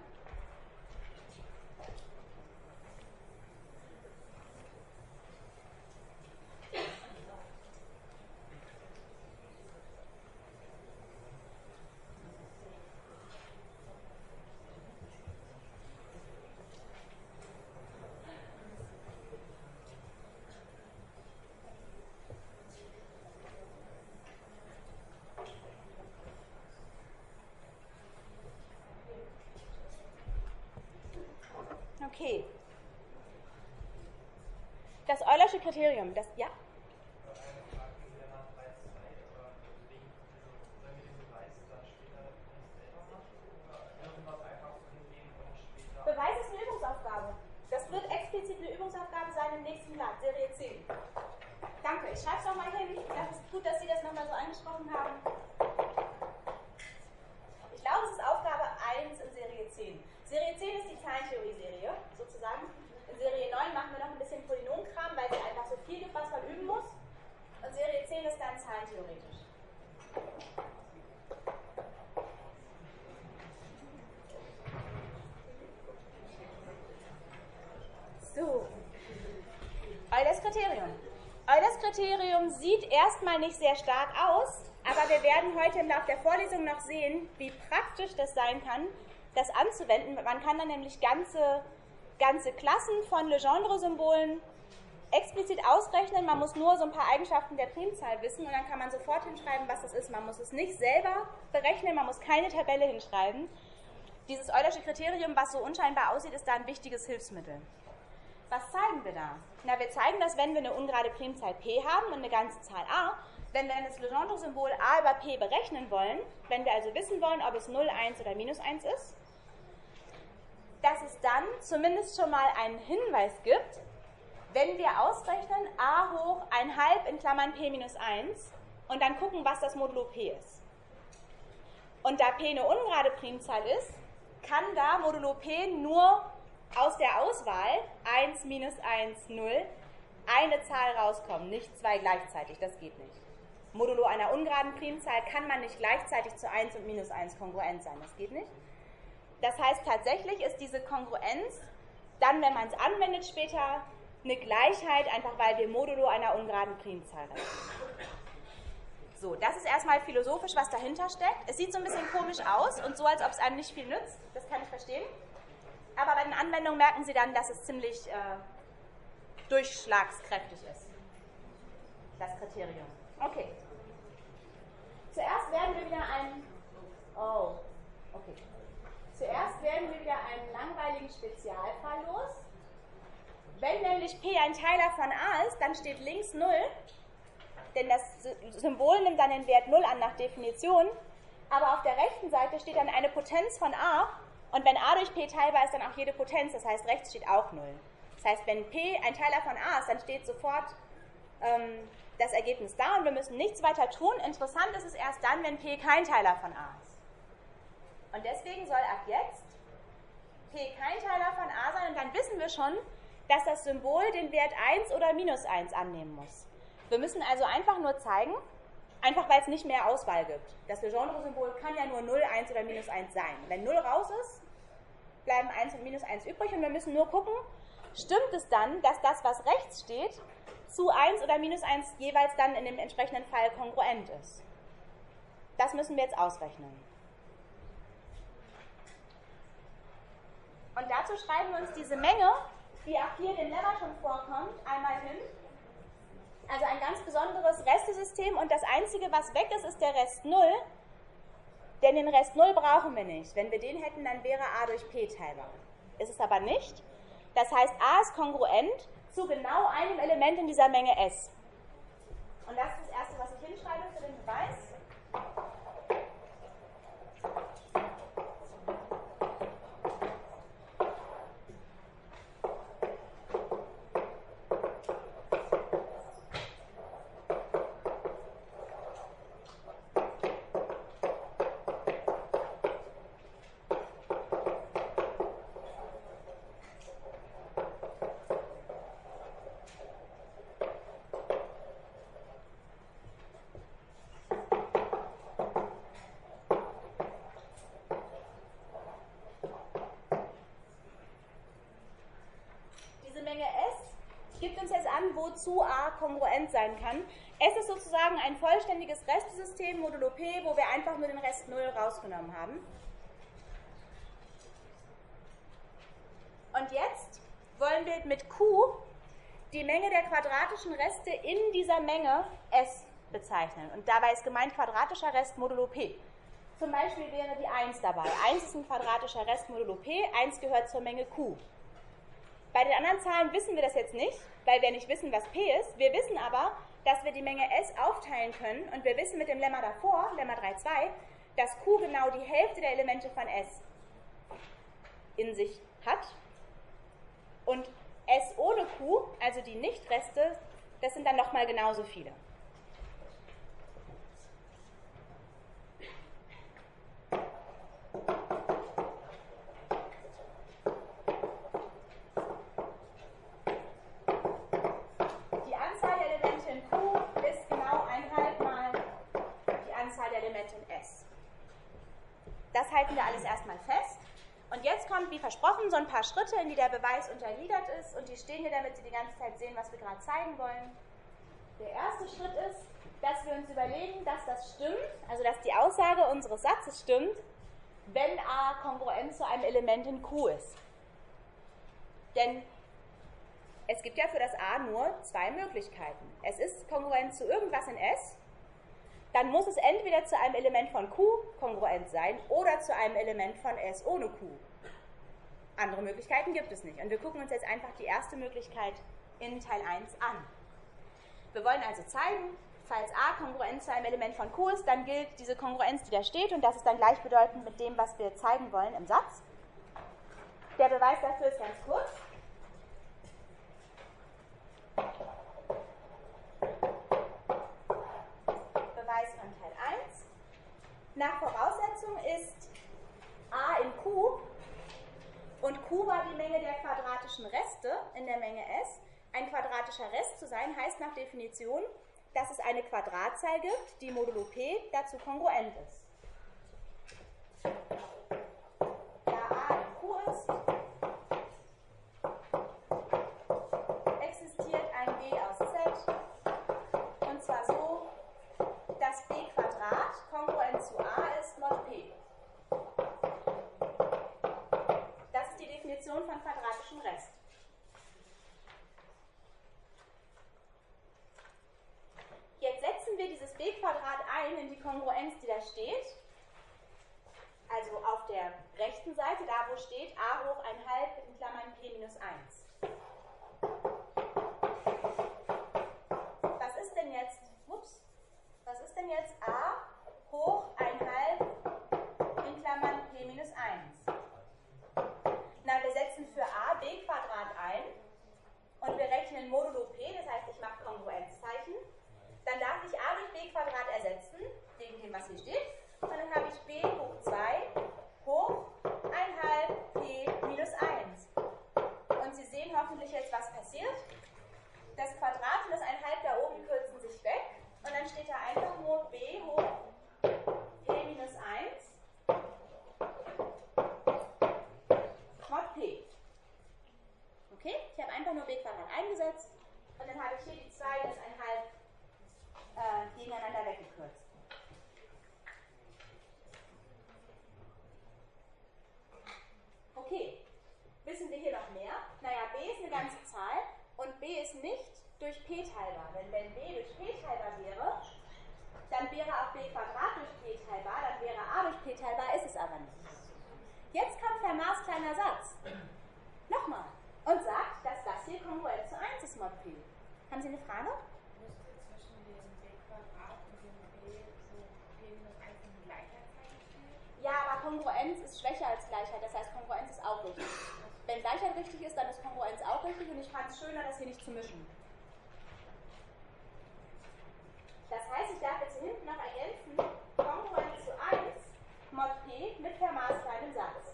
Okay. Das Eulersche Kriterium, das, ja? Beweis ist eine Übungsaufgabe. Das wird explizit eine Übungsaufgabe sein im nächsten Blatt, Serie 10. Danke, ich schreibe es nochmal hin. Das ist gut, dass Sie das nochmal so angesprochen haben. Ich glaube, es ist Aufgabe 1 in Serie 10. Serie 10 ist die Zahlentheorie-Serie, sozusagen. In Serie 9 machen wir noch ein bisschen Polynomkram, weil es einfach so viel gibt, was man üben muss. Und Serie 10 ist dann zahlentheoretisch. So. Eulers Kriterium. Eulers Kriterium sieht erstmal nicht sehr stark aus, aber wir werden heute im Laufe der Vorlesung noch sehen, wie praktisch das sein kann, das anzuwenden. Man kann dann nämlich ganze ganze Klassen von Legendre-Symbolen explizit ausrechnen. Man muss nur so ein paar Eigenschaften der Primzahl wissen und dann kann man sofort hinschreiben, was das ist. Man muss es nicht selber berechnen, man muss keine Tabelle hinschreiben. Dieses Eulersche Kriterium, was so unscheinbar aussieht, ist da ein wichtiges Hilfsmittel. Was zeigen wir da? Na, wir zeigen, dass wenn wir eine ungerade Primzahl p haben und eine ganze Zahl a, wenn wir dann das Legendre-Symbol a über p berechnen wollen, wenn wir also wissen wollen, ob es 0, 1 oder minus 1 ist, dass es dann zumindest schon mal einen Hinweis gibt, wenn wir ausrechnen a hoch 1/2 in Klammern p minus 1 und dann gucken, was das Modulo p ist. Und da p eine ungerade Primzahl ist, kann da Modulo p nur aus der Auswahl 1, minus 1, 0 eine Zahl rauskommen, nicht zwei gleichzeitig, das geht nicht. Modulo einer ungeraden Primzahl kann man nicht gleichzeitig zu 1 und minus 1 kongruent sein, das geht nicht. Das heißt, tatsächlich ist diese Kongruenz dann, wenn man es anwendet später, eine Gleichheit, einfach weil wir Modulo einer ungeraden Primzahl rechnen. So, das ist erstmal philosophisch, was dahinter steckt. Es sieht so ein bisschen komisch aus und so, als ob es einem nicht viel nützt, das kann ich verstehen. Aber bei den Anwendungen merken Sie dann, dass es ziemlich durchschlagskräftig ist, das Kriterium. Okay. Zuerst werden wir wieder einen langweiligen Spezialfall los. Wenn nämlich P ein Teiler von A ist, dann steht links 0, denn das Symbol nimmt dann den Wert 0 an nach Definition, aber auf der rechten Seite steht dann eine Potenz von A und wenn A durch P teilbar ist, dann auch jede Potenz, das heißt rechts steht auch 0. Das heißt, wenn P ein Teiler von A ist, dann steht sofort das Ergebnis da und wir müssen nichts weiter tun. Interessant ist es erst dann, wenn P kein Teiler von A ist. Und deswegen soll ab jetzt P kein Teiler von A sein und dann wissen wir schon, dass das Symbol den Wert 1 oder minus 1 annehmen muss. Wir müssen also einfach nur zeigen, einfach weil es nicht mehr Auswahl gibt. Das Legendre-Symbol kann ja nur 0, 1 oder minus 1 sein. Wenn 0 raus ist, bleiben 1 und minus 1 übrig und wir müssen nur gucken, stimmt es dann, dass das, was rechts steht, zu 1 oder minus 1 jeweils dann in dem entsprechenden Fall kongruent ist. Das müssen wir jetzt ausrechnen. Und dazu schreiben wir uns diese Menge, die auch hier dem Lemma schon vorkommt, einmal hin. Also ein ganz besonderes Restesystem und das Einzige, was weg ist, ist der Rest 0, denn den Rest 0 brauchen wir nicht. Wenn wir den hätten, dann wäre a durch p teilbar. Ist es aber nicht. Das heißt, a ist kongruent zu genau einem Element in dieser Menge S. Und das ist das Erste, was ich hinschreibe für den Beweis. Wozu A kongruent sein kann. S ist sozusagen ein vollständiges Restesystem, modulo P, wo wir einfach nur den Rest 0 rausgenommen haben. Und jetzt wollen wir mit Q die Menge der quadratischen Reste in dieser Menge S bezeichnen. Und dabei ist gemeint quadratischer Rest modulo P. Zum Beispiel wäre die 1 dabei. 1 ist ein quadratischer Rest modulo P, 1 gehört zur Menge Q. Bei den anderen Zahlen wissen wir das jetzt nicht, weil wir nicht wissen, was P ist. Wir wissen aber, dass wir die Menge S aufteilen können und wir wissen mit dem Lemma davor, Lemma 3,2, dass Q genau die Hälfte der Elemente von S in sich hat. Und S ohne Q, also die Nichtreste, das sind dann nochmal genauso viele. Das halten wir alles erstmal fest. Und jetzt kommt, wie versprochen, so ein paar Schritte, in die der Beweis untergliedert ist. Und die stehen hier, damit Sie die ganze Zeit sehen, was wir gerade zeigen wollen. Der erste Schritt ist, dass wir uns überlegen, dass das stimmt, also dass die Aussage unseres Satzes stimmt, wenn A kongruent zu einem Element in Q ist. Denn es gibt ja für das A nur zwei Möglichkeiten. Es ist kongruent zu irgendwas in S, dann muss es entweder zu einem Element von Q kongruent sein oder zu einem Element von S ohne Q. Andere Möglichkeiten gibt es nicht. Und wir gucken uns jetzt einfach die erste Möglichkeit in Teil 1 an. Wir wollen also zeigen, falls A kongruent zu einem Element von Q ist, dann gilt diese Kongruenz, die da steht, und das ist dann gleichbedeutend mit dem, was wir zeigen wollen im Satz. Der Beweis dafür ist ganz kurz. Beweis von Teil 1. Nach Voraussetzung ist A in Q, und Q war die Menge der quadratischen Reste in der Menge S. Ein quadratischer Rest zu sein heißt nach Definition, dass es eine Quadratzahl gibt, die modulo P dazu kongruent ist. Da A in Q ist, existiert ein B aus Z, und zwar so, dass B Quadrat kongruent zu A ist mod P. Das ist die Definition von quadratischem Rest. Jetzt setzen wir dieses b-Quadrat ein in die Kongruenz, die da steht. Also auf der rechten Seite, da wo steht a hoch 1/2 in Klammern p minus 1. Was ist denn jetzt a hoch 1/2 in Klammern p minus 1? Na, wir setzen für a b Quadrat ein und wir rechnen modulo p, das heißt, ich mache Kongruenzzeichen. Dann darf ich a durch b Quadrat ersetzen, wegen dem, was hier steht. Und dann habe ich b hoch 2 hoch 1/2 p minus 1. Und Sie sehen hoffentlich jetzt, was passiert. Das Quadrat und das 1/2 da oben kürzen sich weg. Und dann steht da einfach nur b hoch p minus 1 mod p. Okay? Ich habe einfach nur b Quadrat eingesetzt. Und dann habe ich hier die 2 und das 1/2 gegeneinander weggekürzt. Okay, wissen wir hier noch mehr? Naja, b ist eine ganze Zahl und b ist nicht durch p teilbar. Denn wenn b durch p teilbar wäre, dann wäre auch b Quadrat durch p teilbar, dann wäre a durch p teilbar, ist es aber nicht. Jetzt kommt Fermats kleiner Satz. Nochmal. Und sagt, dass das hier kongruent zu 1 ist mod p. Haben Sie eine Frage? Ja, aber Kongruenz ist schwächer als Gleichheit, das heißt, Kongruenz ist auch richtig. Wenn Gleichheit richtig ist, dann ist Kongruenz auch richtig, und ich fand es schöner, das hier nicht zu mischen. Das heißt, ich darf jetzt hier hinten noch ergänzen, Kongruenz zu 1 mod p mit Fermats kleinem Satz.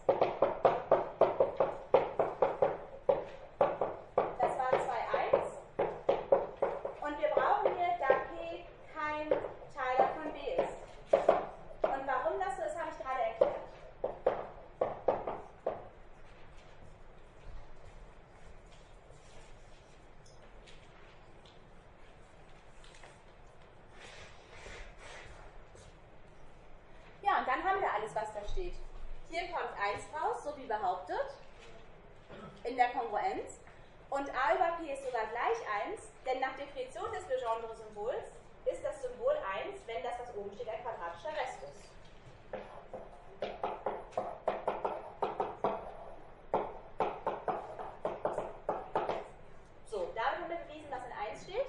Das war 2,1. Und wir brauchen hier, da p kein Teiler von b ist. Und warum das so ist, habe ich gerade erklärt. Ja, und dann haben wir alles, was da steht. Hier kommt 1 raus, so wie behauptet, in der Kongruenz. Und a über p ist sogar gleich 1, denn nach Definition des Legendre-Symbols ist das Symbol 1, wenn das, was oben steht, ein quadratischer Rest ist. So, damit haben wir bewiesen, was in 1 steht.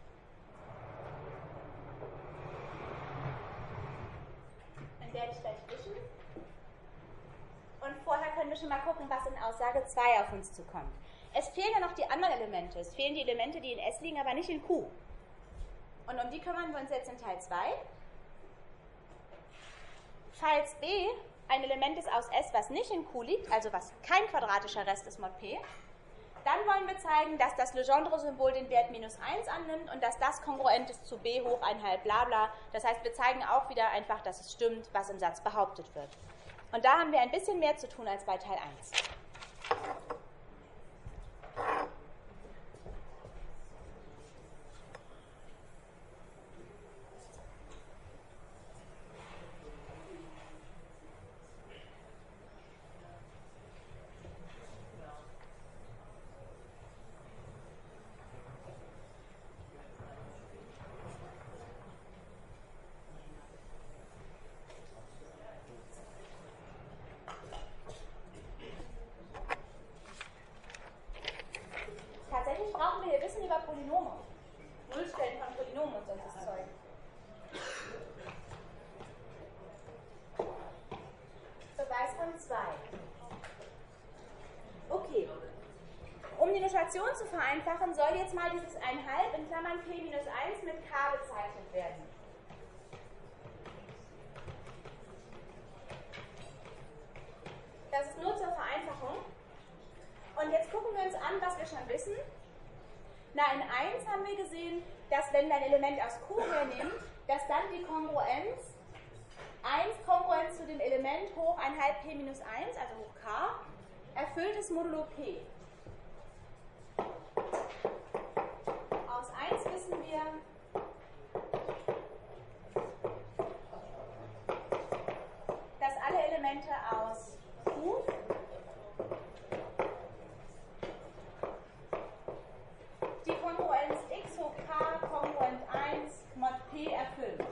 Dann werde ich gleich wischen. Und vorher können wir schon mal gucken, was in Aussage 2 auf uns zukommt. Es fehlen ja noch die anderen Elemente. Es fehlen die Elemente, die in S liegen, aber nicht in Q. Und um die kümmern wir uns jetzt in Teil 2. Falls B ein Element ist aus S, was nicht in Q liegt, also was kein quadratischer Rest ist mod P, dann wollen wir zeigen, dass das Legendre-Symbol den Wert minus 1 annimmt und dass das kongruent ist zu B hoch 1/2 bla bla. Das heißt, wir zeigen auch wieder einfach, dass es stimmt, was im Satz behauptet wird. Und da haben wir ein bisschen mehr zu tun als bei Teil 1. Notation zu vereinfachen, soll jetzt mal dieses 1,5 in Klammern p minus 1 mit k bezeichnet werden. Das ist nur zur Vereinfachung. Und jetzt gucken wir uns an, was wir schon wissen. Na, in 1 haben wir gesehen, dass wenn wir ein Element aus Q hernimmt, dass dann die Kongruenz 1 Kongruenz zu dem Element hoch 1,5 p minus 1, also hoch k, erfüllt ist modulo p. Aus 1 wissen wir, dass alle Elemente aus Q die Kongruenz x hoch k kongruent 1 mod p erfüllen.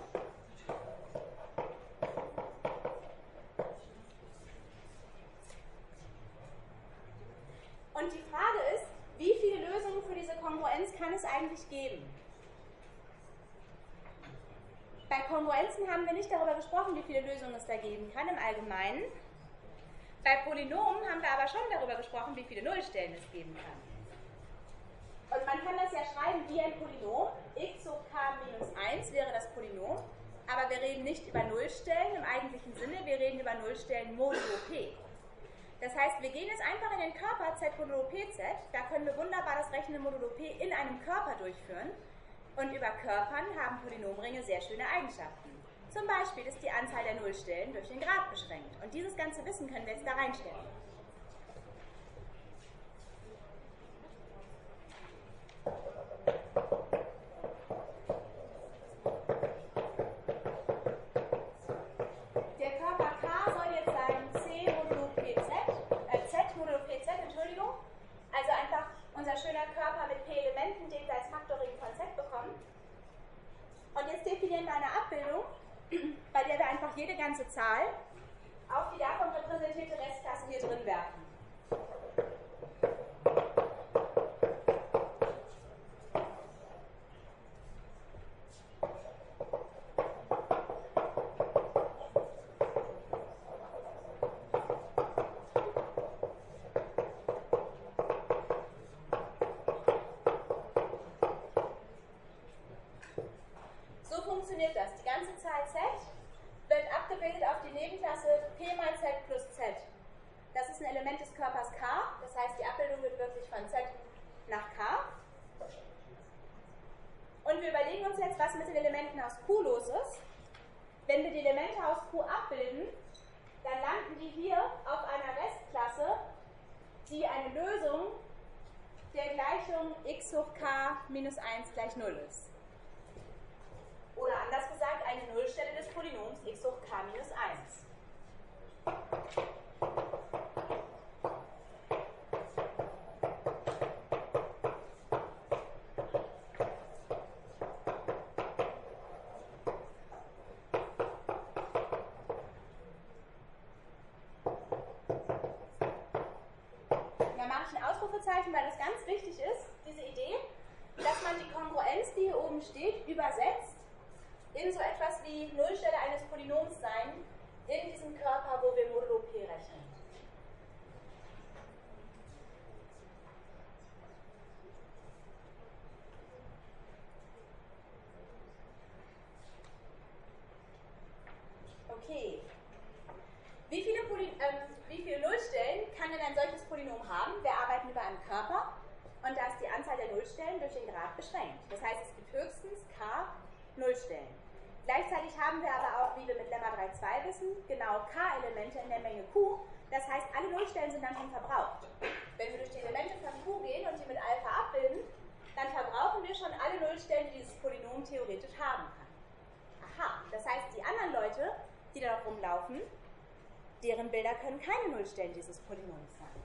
Und die Frage ist, wie viele Lösungen für diese Kongruenz kann es eigentlich geben? Bei Kongruenzen haben wir nicht darüber gesprochen, wie viele Lösungen es da geben kann im Allgemeinen. Bei Polynomen haben wir aber schon darüber gesprochen, wie viele Nullstellen es geben kann. Und man kann das ja schreiben wie ein Polynom. X hoch k minus 1 wäre das Polynom. Aber wir reden nicht über Nullstellen im eigentlichen Sinne, wir reden über Nullstellen modulo p. Das heißt, wir gehen jetzt einfach in den Körper z modulo pz, da können wir wunderbar das Rechnen modulo p in einem Körper durchführen. Und über Körpern haben Polynomringe sehr schöne Eigenschaften. Zum Beispiel ist die Anzahl der Nullstellen durch den Grad beschränkt. Und dieses ganze Wissen können wir jetzt da reinstellen. Der Körper K soll jetzt sein C modulo PZ, Z modulo PZ, Entschuldigung. Also einfach unser schöner Körper mit P Elementen, den wir als Faktorring von Z bekommen. Und jetzt definieren wir eine Abbildung, bei der wir einfach jede ganze Zahl auf die davon repräsentierte Restklasse hier drin werfen. So funktioniert das. Die ganze Zahl z wird abgebildet auf die Nebenklasse p mal z plus z. Das ist ein Element des Körpers K, das heißt, die Abbildung wird wirklich von z nach k. Und wir überlegen uns jetzt, was mit den Elementen aus Q los ist. Wenn wir die Elemente aus Q abbilden, dann landen die hier auf einer Restklasse, die eine Lösung der Gleichung x hoch k minus 1 gleich 0 ist. Oder anders gesagt, eine Nullstelle des Polynoms x hoch k minus 1. Da mache ich ein Ausrufezeichen, weil das ganz wichtig ist, diese Idee, dass man die Kongruenz, die hier oben steht, übersetzt in so etwas wie Nullstelle eines Polynoms sein, in diesem Körper, wo wir modulo p rechnen. Okay. Wie viele Nullstellen kann denn ein solches Polynom haben? Wir arbeiten über einen Körper und da ist die Anzahl der Nullstellen durch den Grad beschränkt. Das heißt, es gibt höchstens k Nullstellen. Gleichzeitig haben wir aber auch, wie wir mit Lemma 3.2 wissen, genau k-Elemente in der Menge q. Das heißt, alle Nullstellen sind dann schon verbraucht. Wenn wir durch die Elemente von q gehen und die mit Alpha abbilden, dann verbrauchen wir schon alle Nullstellen, die dieses Polynom theoretisch haben kann. Aha, das heißt, die anderen Leute, die da noch rumlaufen, deren Bilder können keine Nullstellen dieses Polynoms sein.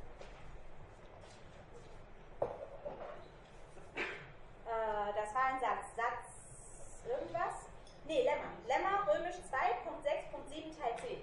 Das war ein Satz. Satz irgendwas? Nee, Lemma. Lemma, römisch 2.6.7 Teil 10.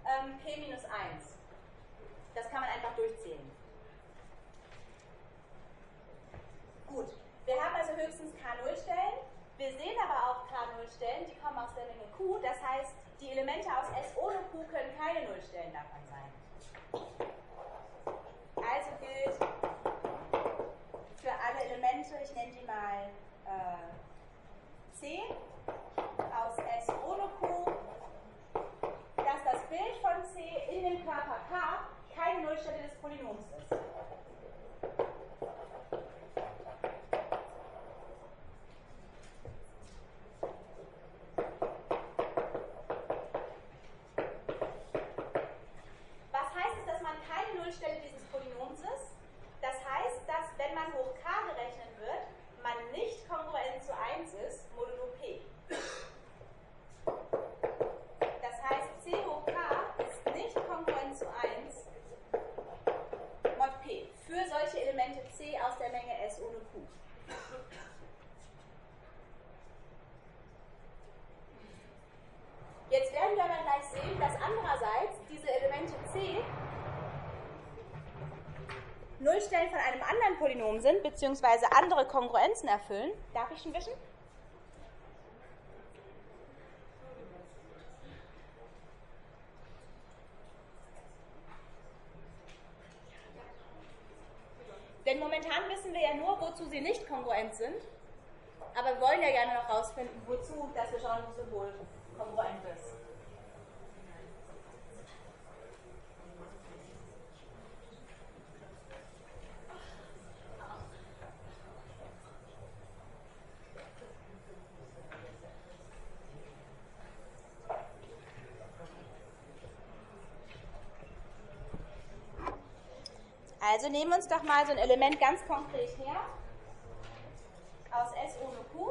P minus 1. Das kann man einfach durchziehen. Gut, wir haben also höchstens K0-Stellen. Wir sehen aber auch K0-Stellen, die kommen aus der Menge Q. Das heißt, die Elemente aus S ohne Q können keine Nullstellen davon sein. Also gilt für alle Elemente, ich nenne die mal C aus S ohne Q, dass das Bild von C in dem Körper K keine Nullstelle des Polynoms ist. Was heißt es, dass man keine Nullstelle dieses Polynoms ist? Das heißt, dass, wenn man hoch K gerechnet wird, man nicht kongruent zu 1 ist, modulo P. Das heißt, C hoch K ist nicht kongruent zu 1 mod P für solche Elemente C aus der Menge S ohne Q. Jetzt werden wir aber gleich sehen, dass andererseits diese Elemente C Nullstellen von einem anderen Polynom sind, beziehungsweise andere Kongruenzen erfüllen. Darf ich schon wischen? Denn momentan wissen wir ja nur, wozu sie nicht kongruent sind. Aber wir wollen ja gerne noch rausfinden, wozu, dass wir schauen, wo Symbol kongruent ist. Also nehmen wir uns doch mal so ein Element ganz konkret her, aus S ohne Q.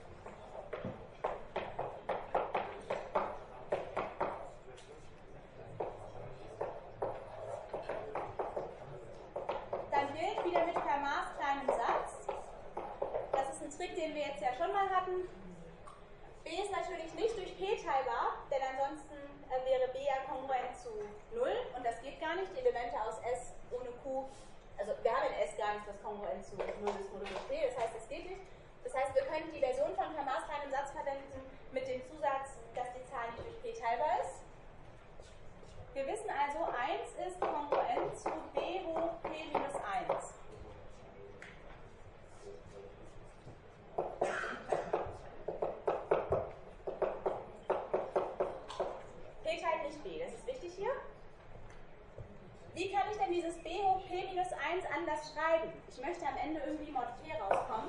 Dann gilt wieder mit Fermats kleinem Satz. Das ist ein Trick, den wir jetzt ja schon mal hatten. B ist natürlich nicht durch P teilbar, denn ansonsten wäre B ja kongruent zu 0 und das geht gar nicht. Die Elemente aus S ohne Q, also wir haben in S gar nicht das kongruent zu 0 ist modulo P, das heißt, es geht nicht. Das heißt, wir können die Version von Fermats kleinem Satz verwenden mit dem Zusatz, dass die Zahl nicht durch P teilbar ist. Wir wissen also, 1 ist kongruent zu B hoch P minus 1. P teilt nicht B, das ist wichtig hier. Wie kann ich denn dieses B hoch P minus 1 anders schreiben? Ich möchte am Ende irgendwie mod P rauskommen.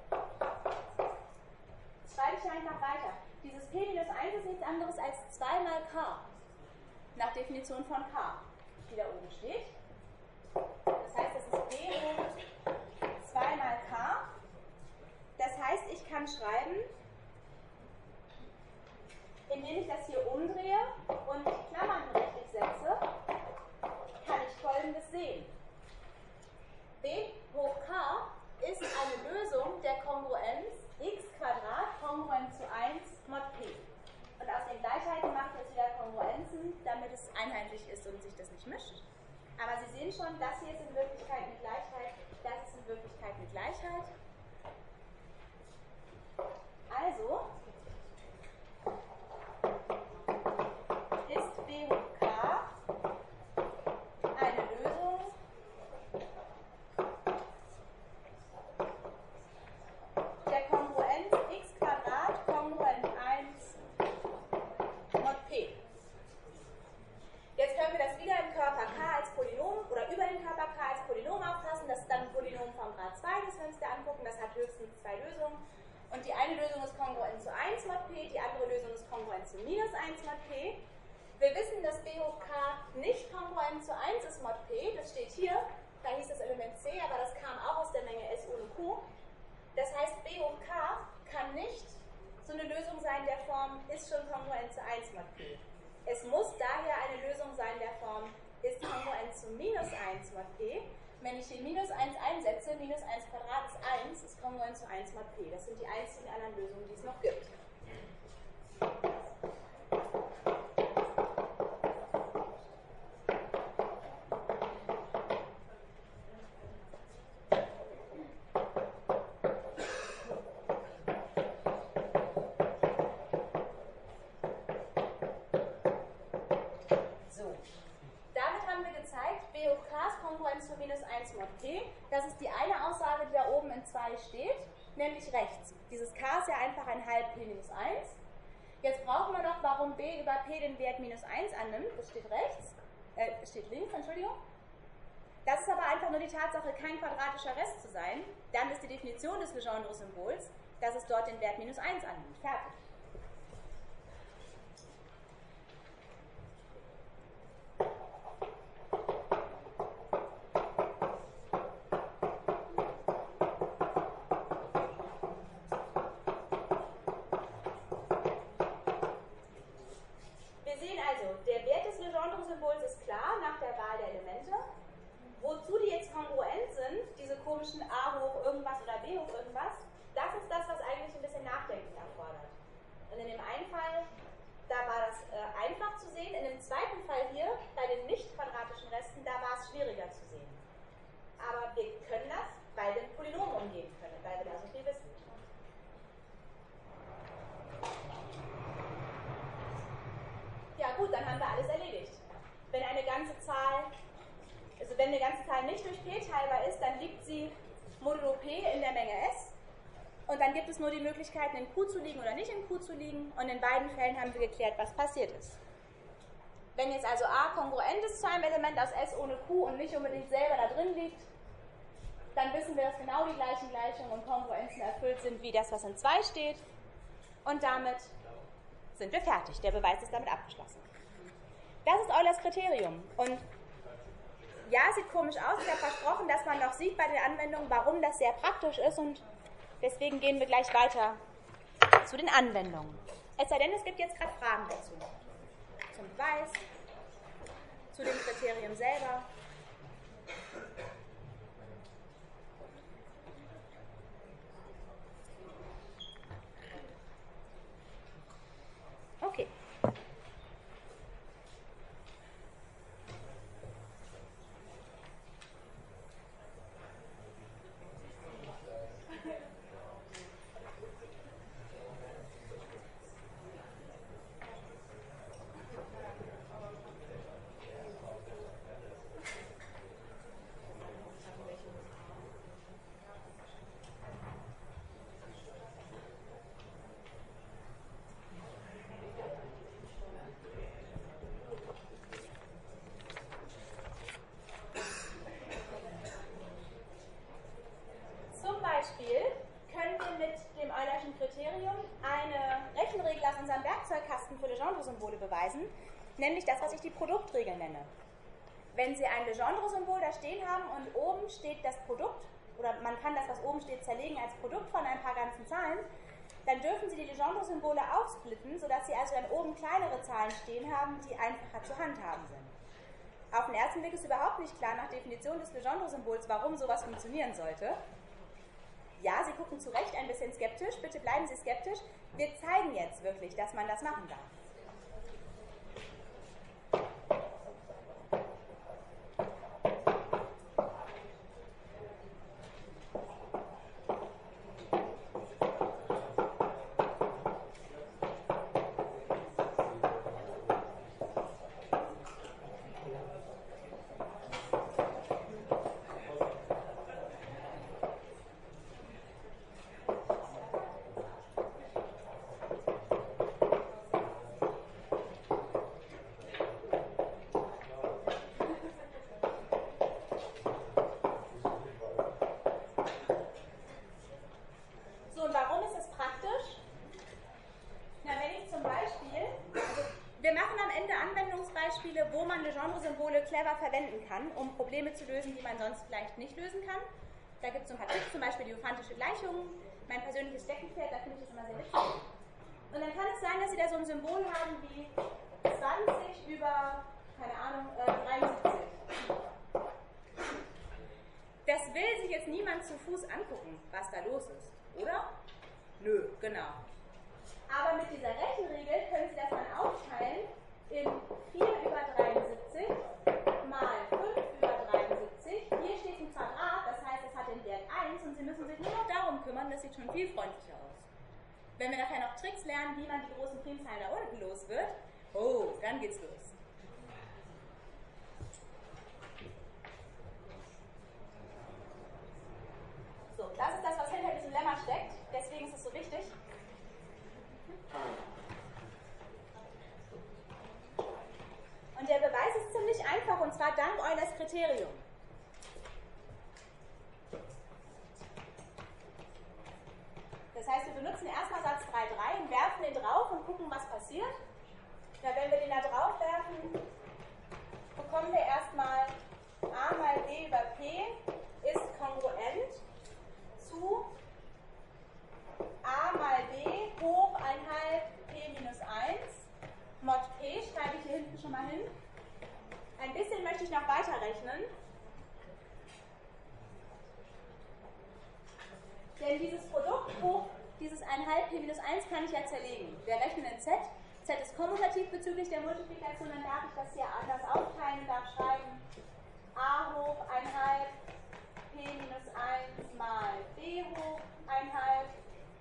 Schreibe ich hier einfach weiter. Dieses P minus 1 ist nichts anderes als 2 mal K. Nach Definition von K, die da oben steht. Das heißt, das ist B hoch 2 mal K. Das heißt, ich kann schreiben, indem ich das hier umdrehe und die Klammern richtig setze, kann ich Folgendes sehen. B hoch K ist eine Lösung der Kongruenz x kongruent zu 1 mod P. Und aus den Gleichheiten mache ich jetzt wieder Kongruenzen, damit es einheitlich ist und sich das nicht mischt. Aber Sie sehen schon, das hier ist in Wirklichkeit eine Gleichheit, das ist in Wirklichkeit eine Gleichheit. Also ist B hoch K eine Lösung der Kongruenz x kongruent 1 mod P. Jetzt können wir das wieder im Körper K als Polynom oder über den Körper K als Polynom auffassen. Das ist dann ein Polynom vom Grad 2, das wir uns da angucken. Das hat höchstens 2 Lösungen. Und die eine Lösung ist kongruent zu 1 mod P, die andere Lösung ist kongruent zu minus 1 mod P. Wir wissen, dass B hoch K nicht kongruent zu 1 ist mod P. Das steht hier. Da hieß das Element C, aber das kam auch aus der Menge S ohne Q. Das heißt, B hoch K kann nicht so eine Lösung sein der Form ist schon kongruent zu 1 mod P. Es muss daher eine Lösung sein der Form ist kongruent zu minus 1 mod P. Wenn ich hier minus 1 einsetze, minus 1 Quadrat ist 1, ist kongruent zu 1 mod P. Das sind die einzigen anderen Lösungen, die es noch gibt. Konkurrenz von minus 1 mod p. Das ist die eine Aussage, die da oben in 2 steht, nämlich rechts. Dieses k ist ja einfach ein halb p minus 1. Jetzt brauchen wir noch, warum b über p den Wert minus 1 annimmt. Das steht rechts, steht links, Entschuldigung. Das ist aber einfach nur die Tatsache, kein quadratischer Rest zu sein. Dann ist die Definition des Legendre-Symbols, dass es dort den Wert minus 1 annimmt. Fertig. Wir sehen also, der Wert des Legendre-Symbols ist klar nach der Wahl der Elemente. Wozu die jetzt kongruent sind, diese komischen a hoch irgendwas oder b hoch irgendwas, das ist das, was eigentlich ein bisschen Nachdenken erfordert. Und in dem einen Fall, da war das einfach zu sehen, in dem zweiten Fall hier, bei den nicht quadratischen Resten, da war es schwieriger zu sehen. Aber wir können das bei den Polynomen umgehen können, weil wir da so viel wissen. Ja gut, dann haben wir alles erledigt. Wenn eine ganze Zahl nicht durch p teilbar ist, dann liegt sie modulo p in der Menge S. Und dann gibt es nur die Möglichkeiten, in Q zu liegen oder nicht in Q zu liegen. Und in beiden Fällen haben wir geklärt, was passiert ist. Wenn jetzt also A kongruent ist zu einem Element aus S ohne Q und nicht unbedingt selber da drin liegt, dann wissen wir, dass genau die gleichen Gleichungen und Kongruenzen erfüllt sind, wie das, was in 2 steht. Und damit sind wir fertig. Der Beweis ist damit abgeschlossen. Das ist Eulers Kriterium. Und ja, es sieht komisch aus. Ich habe versprochen, dass man noch sieht bei den Anwendungen, warum das sehr praktisch ist. Und deswegen gehen wir gleich weiter zu den Anwendungen. Es sei denn, es gibt jetzt gerade Fragen dazu. Zum Beweis, zu dem Kriterium selber. Okay. Legendre-Symbole beweisen, nämlich das, was ich die Produktregel nenne. Wenn Sie ein Legendre-Symbol da stehen haben und oben steht das Produkt, oder man kann das, was oben steht, zerlegen als Produkt von ein paar ganzen Zahlen, dann dürfen Sie die Legendre-Symbole aufsplitten, sodass Sie also dann oben kleinere Zahlen stehen haben, die einfacher zu handhaben sind. Auf den ersten Blick ist überhaupt nicht klar nach Definition des Legendre-Symbols, warum sowas funktionieren sollte. Ja, Sie gucken zu Recht ein bisschen skeptisch, bitte bleiben Sie skeptisch. Wir zeigen jetzt wirklich, dass man das machen darf. Wo man Legendre-Symbole clever verwenden kann, um Probleme zu lösen, die man sonst vielleicht nicht lösen kann. Da gibt es so ein paar Tricks, zum Beispiel die Diophantischen Gleichungen, mein persönliches Steckenpferd, da finde ich das immer sehr witzig. Und dann kann es sein, dass Sie da so ein Symbol haben wie 20 über, keine Ahnung, 73. Das will sich jetzt niemand zu Fuß angucken, was da los ist, oder? Nö, genau. Aber mit dieser Rechenregel können Sie das dann aufteilen in 4 über 73 mal 5 über 73. Hier steht ein Quadrat, das heißt, es hat den Wert 1 und Sie müssen sich nur noch darum kümmern, das sieht schon viel freundlicher aus. Wenn wir nachher noch Tricks lernen, wie man die großen Primzahlen da unten los wird, oh, dann geht's los. und zwar dank Eulers Kriterium. Das heißt, wir benutzen erstmal Satz 3,3 und werfen den drauf und gucken, was passiert. Ja, wenn wir den da drauf werfen, bekommen wir erstmal a mal b über p ist kongruent zu a mal b hoch 1 halb p minus 1 mod p, schreibe ich hier hinten schon mal hin. Ein bisschen möchte ich noch weiterrechnen. Denn dieses Produkt hoch dieses 1 halb p minus 1 kann ich ja zerlegen. Wir rechnen in z. Z ist kommutativ bezüglich der Multiplikation, dann darf ich das hier anders aufteilen und darf schreiben a hoch 1 halb p minus 1 mal b hoch 1 halb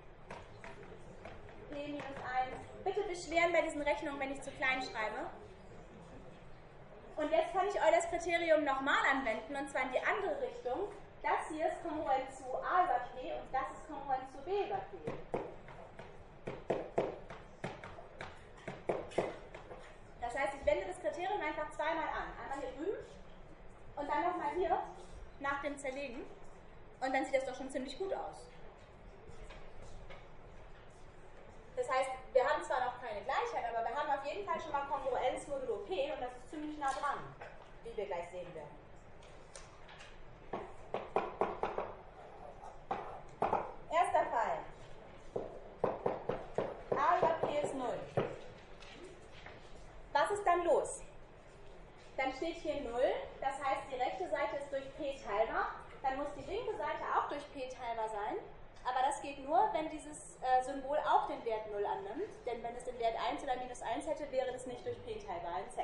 p minus 1. Bitte beschweren bei diesen Rechnungen, wenn ich zu klein schreibe. Und jetzt kann ich Eulers Kriterium nochmal anwenden, und zwar in die andere Richtung. Das hier ist kongruent zu a über p und das ist kongruent zu b über p. Das heißt, ich wende das Kriterium einfach zweimal an. Einmal hier drüben und dann nochmal hier nach dem Zerlegen. Und dann sieht das doch schon ziemlich gut aus. Das heißt, wir haben zwar noch keine Gleichheit, aber wir haben auf jeden Fall schon mal Kongruenz modulo p und das ist ziemlich nah dran, wie wir gleich sehen werden. Erster Fall. A über p ist 0. Was ist dann los? Dann steht hier 0, das heißt, die rechte Seite ist durch p teilbar. Dann muss die linke Seite auch durch p teilbar sein. Aber das geht nur, wenn dieses Symbol auch den Wert 0 annimmt. Denn wenn es den Wert 1 oder minus 1 hätte, wäre das nicht durch p teilbar in z.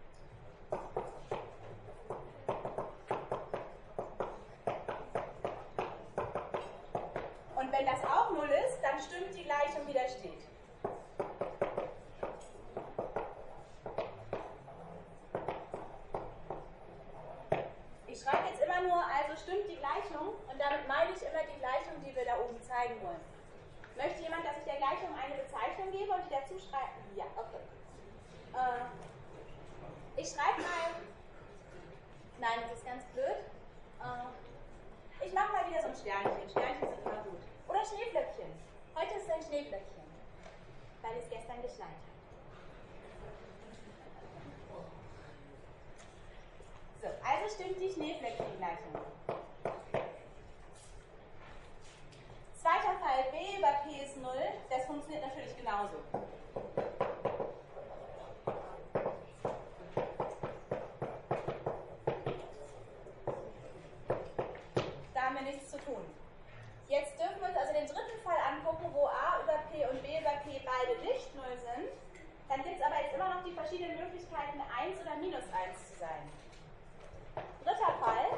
Und wenn das auch 0 ist, dann stimmt die Gleichung, wie da steht. Ich schreibe jetzt immer nur, also stimmt die Gleichung, und damit meine ich immer die Gleichung, die wir da oben zeigen wollen. Möchte jemand, dass ich der Gleichung eine Bezeichnung gebe und die dazu schreibe? Ja, okay. Ich schreibe mal, nein, das ist ganz blöd. Ich mache mal wieder so ein Sternchen. Sternchen sind immer gut. Oder Schneeflöckchen. Heute ist es ein Schneeflöckchen, weil es gestern geschneit hat. So, also stimmt die Schneeflöckchen-Gleichung. Zweiter Fall, b über p ist 0. Das funktioniert natürlich genauso. Da haben wir nichts zu tun. Jetzt dürfen wir uns also den dritten Fall angucken, wo a über p und b über p beide nicht 0 sind. Dann gibt es aber jetzt immer noch die verschiedenen Möglichkeiten, 1 oder minus 1 zu sein. Dritter Fall.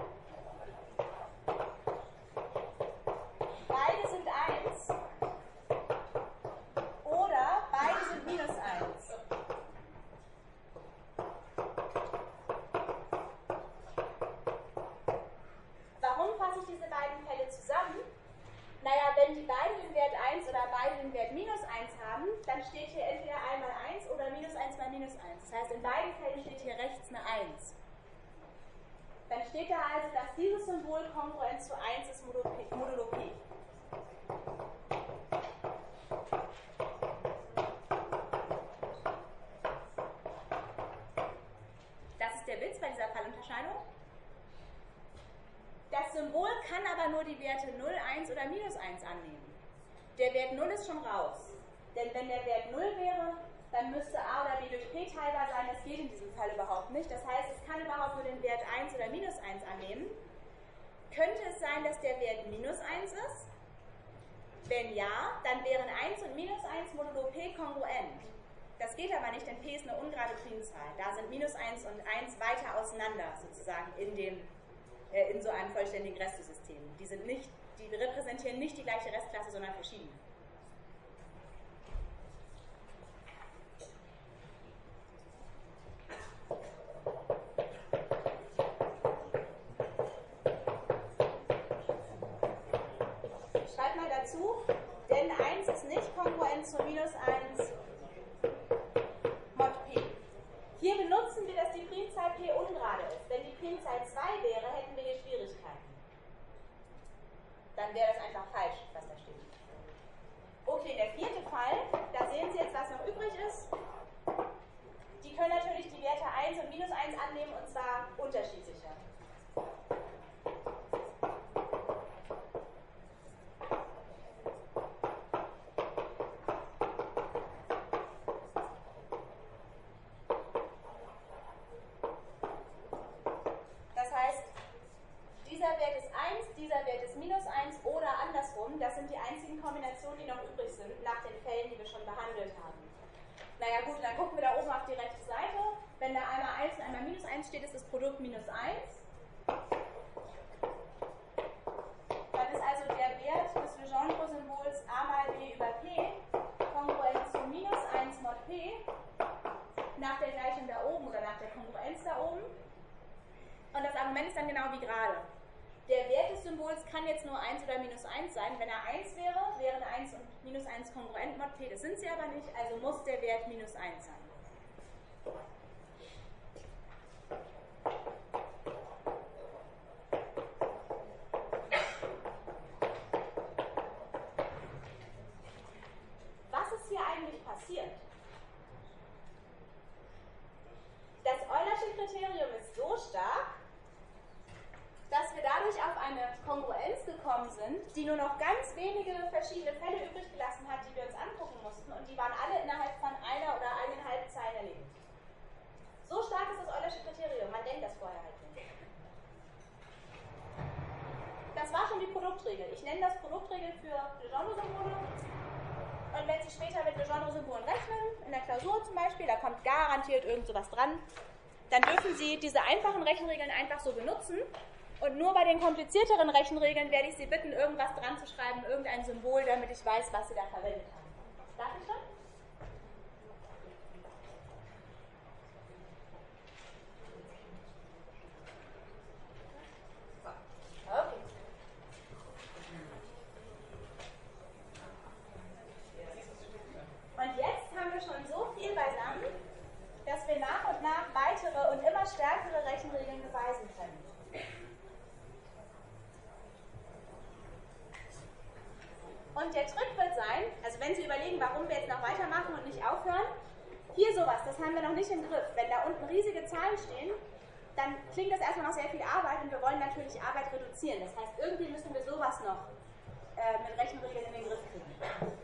Beide sind 1 oder beide sind minus 1. Warum fasse ich diese beiden Fälle zusammen? Naja, wenn die beide den Wert 1 oder beide den Wert minus 1 haben, dann steht hier entweder 1 mal 1 oder minus 1 mal minus 1. Das heißt, in beiden Fällen steht hier rechts eine 1. Dann steht da also, dass dieses Symbol kongruent zu 1 ist modulo p. Das ist der Witz bei dieser Fallunterscheidung. Das Symbol kann aber nur die Werte 0, 1 oder minus 1 annehmen. Der Wert 0 ist schon raus. Denn wenn der Wert 0 wäre, dann müsste a oder b durch p teilbar sein. Das geht in diesem Fall überhaupt nicht. Das heißt, es kann überhaupt nur den Wert 1 oder minus 1 annehmen. Könnte es sein, dass der Wert minus 1 ist? Wenn ja, dann wären 1 und minus 1 modulo p kongruent. Das geht aber nicht, denn p ist eine ungerade Primzahl. Da sind minus 1 und 1 weiter auseinander, sozusagen, in so einem vollständigen Restesystem. Die repräsentieren nicht die gleiche Restklasse, sondern verschiedene. Schreibt mal dazu, denn 1 ist nicht kongruent zu minus 1 mod p. Hier benutzen wir, dass die Primzahl p ungerade Zahl 2 wäre, hätten wir hier Schwierigkeiten. Dann wäre das einfach falsch, was da steht. Okay, der vierte Fall, da sehen Sie jetzt, was noch übrig ist. Die können natürlich die Werte 1 und minus 1 annehmen, und zwar unterschiedlicher. Das heißt, dieser Wert ist 1, dieser Wert ist minus 1 oder andersrum. Das sind die einzigen Kombinationen, die noch übrig sind, nach den Fällen, die wir schon behandelt haben. Naja gut, dann gucken wir da oben auf die rechte Seite. Wenn da einmal 1 und einmal minus 1 steht, ist das Produkt minus 1. Dann ist also der Wert des Legendre-Symbols a mal b über p kongruent zu minus 1 mod p nach der Gleichung da oben oder nach der Kongruenz da oben. Und das Argument ist dann genau wie gerade. Der Wert des Symbols kann jetzt nur 1 oder minus 1 sein. Wenn er 1 wäre, wären 1 und minus 1 kongruent mod p. Das sind sie aber nicht, also muss der Wert minus 1 sein. Was ist hier eigentlich passiert? Das Eulersche Kriterium ist so stark, dass wir dadurch auf eine Kongruenz gekommen sind, die nur noch ganz wenige verschiedene Fälle übrig gelassen hat, die wir uns angucken mussten, und die waren alle innerhalb von einer oder eineinhalb Zeilen erledigt. So stark ist das Eulersche Kriterium, man denkt das vorher halt nicht. Das war schon die Produktregel. Ich nenne das Produktregel für Legendre-Symbole. Und wenn Sie später mit Legendre-Symbolen rechnen, in der Klausur zum Beispiel, da kommt garantiert irgend sowas dran, dann dürfen Sie diese einfachen Rechenregeln einfach so benutzen. Und nur bei den komplizierteren Rechenregeln werde ich Sie bitten, irgendwas dran zu schreiben, irgendein Symbol, damit ich weiß, was Sie da verwendet haben. Darf ich schon? Okay. Und jetzt haben wir schon so viel beisammen, dass wir nach und nach weitere und immer stärkere Rechenregeln beweisen können. Und der Trick wird sein, also wenn Sie überlegen, warum wir jetzt noch weitermachen und nicht aufhören, hier sowas, das haben wir noch nicht im Griff. Wenn da unten riesige Zahlen stehen, dann klingt das erstmal nach sehr viel Arbeit, und wir wollen natürlich Arbeit reduzieren. Das heißt, irgendwie müssen wir sowas noch mit Rechenregeln in den Griff kriegen.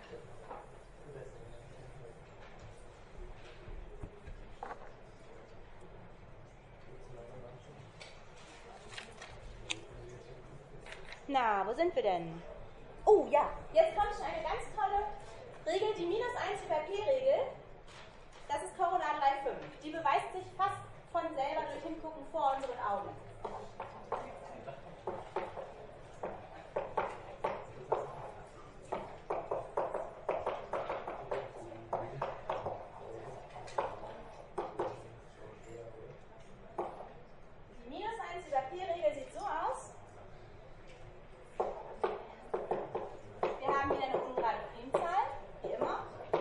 Na, wo sind wir denn? Oh ja, jetzt kommt schon eine ganz tolle Regel, die minus 1 über p-Regel. Das ist Coronar 3,5. Die beweist sich fast von selber durch Hingucken vor unseren Augen. Die minus 1 über p-Regel sieht so aus. Wir haben hier eine ungerade Primzahl, wie immer.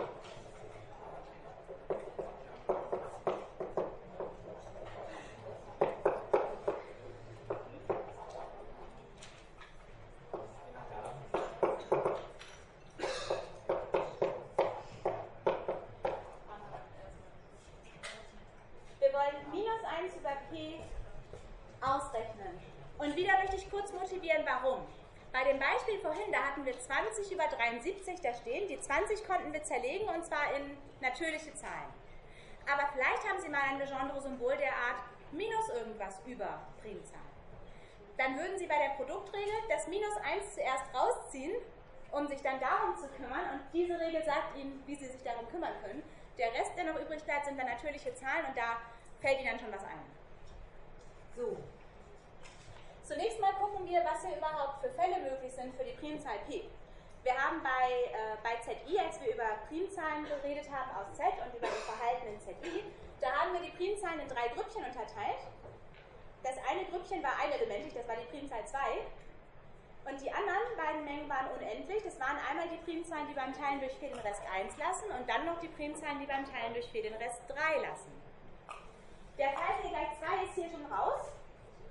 Wir wollen minus 1 über p ausrechnen. Und wieder möchte ich kurz motivieren, warum. Bei dem Beispiel vorhin, da hatten wir 20 über 73 da stehen. Die 20 konnten wir zerlegen, und zwar in natürliche Zahlen. Aber vielleicht haben Sie mal ein Legendre-Symbol der Art minus irgendwas über Primzahl. Dann würden Sie bei der Produktregel das minus 1 zuerst rausziehen, um sich dann darum zu kümmern. Und diese Regel sagt Ihnen, wie Sie sich darum kümmern können. Der Rest, der noch übrig bleibt, sind dann natürliche Zahlen, und da fällt Ihnen dann schon was ein. So. Zunächst mal gucken wir, was hier überhaupt für Fälle möglich sind für die Primzahl p. Wir haben bei ZI, als wir über Primzahlen geredet haben aus Z und über das Verhalten in ZI, da haben wir die Primzahlen in 3 Grüppchen unterteilt. Das eine Grüppchen war einelementig, das war die Primzahl 2. Und die anderen beiden Mengen waren unendlich. Das waren einmal die Primzahlen, die beim Teilen durch 4 den Rest 1 lassen, und dann noch die Primzahlen, die beim Teilen durch 4 den Rest 3 lassen. Der Fall 4 gleich 2 ist hier schon raus.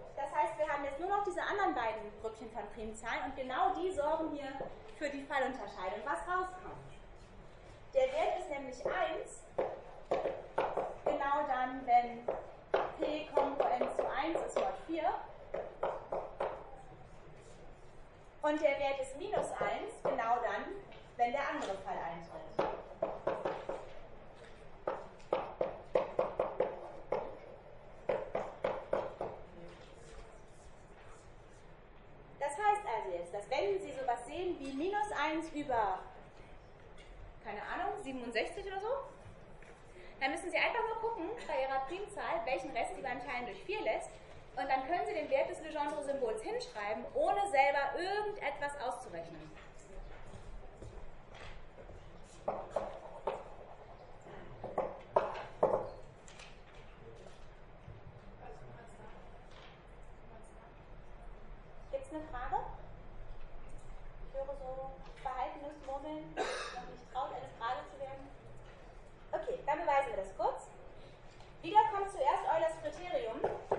Primzahlen und genau die sorgen hier für die Fallunterscheidung, was rauskommt. Der Wert ist nämlich 1, genau dann, wenn P kongruent zu 1 ist mod 4. Und der Wert ist minus 1, genau dann, wenn der andere Fall eintritt. Das heißt also jetzt, dass wenn Sie sowas sehen wie minus 1 über, keine Ahnung, 67 oder so, dann müssen Sie einfach nur gucken bei Ihrer Primzahl, welchen Rest Sie beim Teilen durch 4 lässt. Und dann können Sie den Wert des Legendre-Symbols hinschreiben, ohne selber irgendetwas auszurechnen. Gibt es eine Frage? Ich höre so verhaltenes Murmeln, noch nicht traut, eine Frage zu werden. Okay, dann beweisen wir das kurz. Wieder kommt zuerst Eulers Kriterium.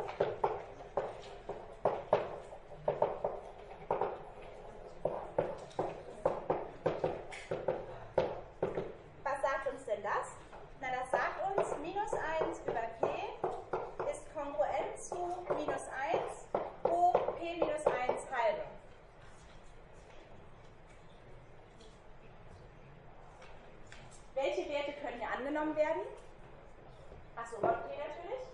Was sagt uns denn das? Na, das sagt uns, minus 1 über P ist kongruent zu minus 1 hoch P minus 1 halbe. Welche Werte können hier angenommen werden? Achso, mod P natürlich.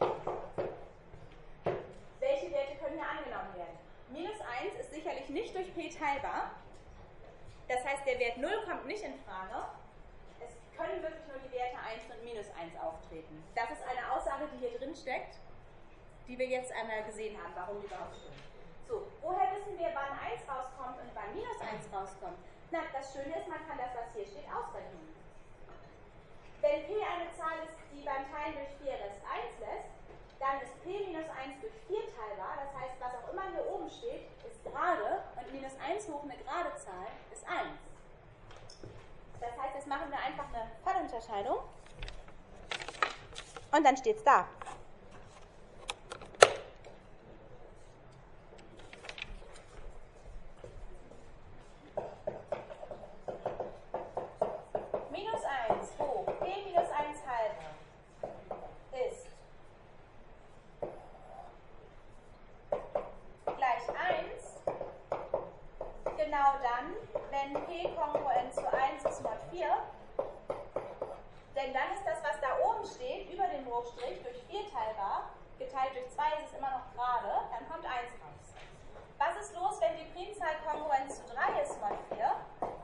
Welche Werte können hier angenommen werden? Minus 1 ist sicherlich nicht durch P teilbar. Das heißt, der Wert 0 kommt nicht in Frage. Es können wirklich nur die Werte 1 und minus 1 auftreten. Das ist eine Aussage, die hier drin steckt, die wir jetzt einmal gesehen haben, warum die überhaupt stimmt. So, woher wissen wir, wann 1 rauskommt und wann minus 1 rauskommt? Na, das Schöne ist, man kann das, was hier steht, ausrechnen. Wenn P eine Zahl ist, die beim Teilen durch 4 Rest 1 lässt, dann ist P minus 1 durch 4 teilbar. Das heißt, was auch immer hier oben steht, ist gerade und minus 1 hoch eine gerade Zahl ist 1. Das heißt, jetzt machen wir einfach eine Fallunterscheidung und dann steht es da. Minus 1 hoch P minus 1 halbe ist gleich 1, genau dann, wenn P kongruent zu 1 ist mod 4, denn dann ist das, was da oben steht, über dem Bruchstrich durch 4 teilbar, geteilt durch 2 ist es immer noch gerade, dann kommt 1 raus. Was ist los, wenn die Primzahl kongruent zu 3 ist mod 4?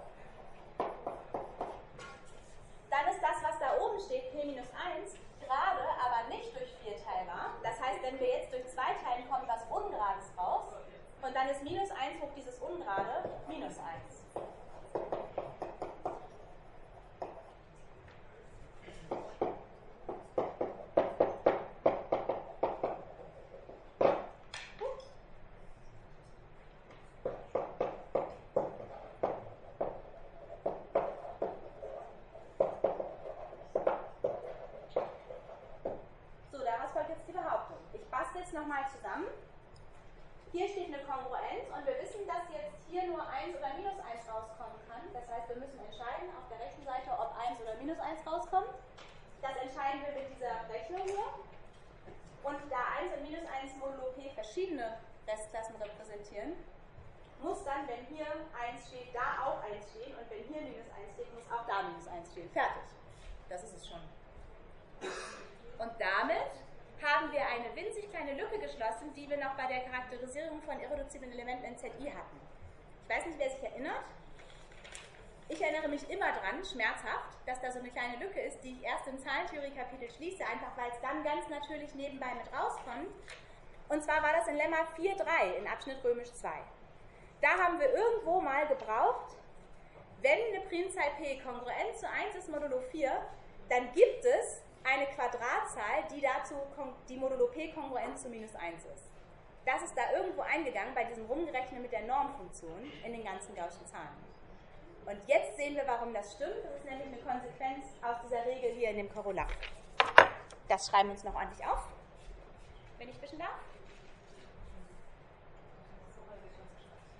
Dann ist das, was da oben steht, P minus 1, gerade, aber nicht durch 4 teilbar. Das heißt, wenn wir jetzt durch 2 teilen, kommt was Ungerades raus. Und dann ist minus 1 hoch dieses Ungerade minus 1. Nochmal zusammen. Hier steht eine Kongruenz und wir wissen, dass jetzt hier nur 1 oder minus 1 rauskommen kann. Das heißt, wir müssen entscheiden auf der rechten Seite, ob 1 oder minus 1 rauskommt. Das entscheiden wir mit dieser Rechnung hier. Und da 1 und minus 1 modulo P verschiedene Restklassen repräsentieren, muss dann, wenn hier 1 steht, da auch 1 stehen und wenn hier minus 1 steht, muss auch da minus 1 stehen. Fertig. Das ist es schon. Und damit haben wir eine winzig kleine Lücke geschlossen, die wir noch bei der Charakterisierung von irreduziblen Elementen in ZI hatten. Ich weiß nicht, wer sich erinnert. Ich erinnere mich immer dran, schmerzhaft, dass da so eine kleine Lücke ist, die ich erst im Zahlentheorie-Kapitel schließe, einfach weil es dann ganz natürlich nebenbei mit rauskommt. Und zwar war das in Lemma 4.3 in Abschnitt römisch 2. Da haben wir irgendwo mal gebraucht, wenn eine Primzahl P kongruent zu 1 ist modulo 4, dann gibt es eine Quadratzahl, die dazu die modulo P kongruent zu minus 1 ist. Das ist da irgendwo eingegangen bei diesem Rumgerechnen mit der Normfunktion in den ganzen gaußschen Zahlen. Und jetzt sehen wir, warum das stimmt. Das ist nämlich eine Konsequenz aus dieser Regel hier in dem Korollar. Das schreiben wir uns noch ordentlich auf, wenn ich wischen darf.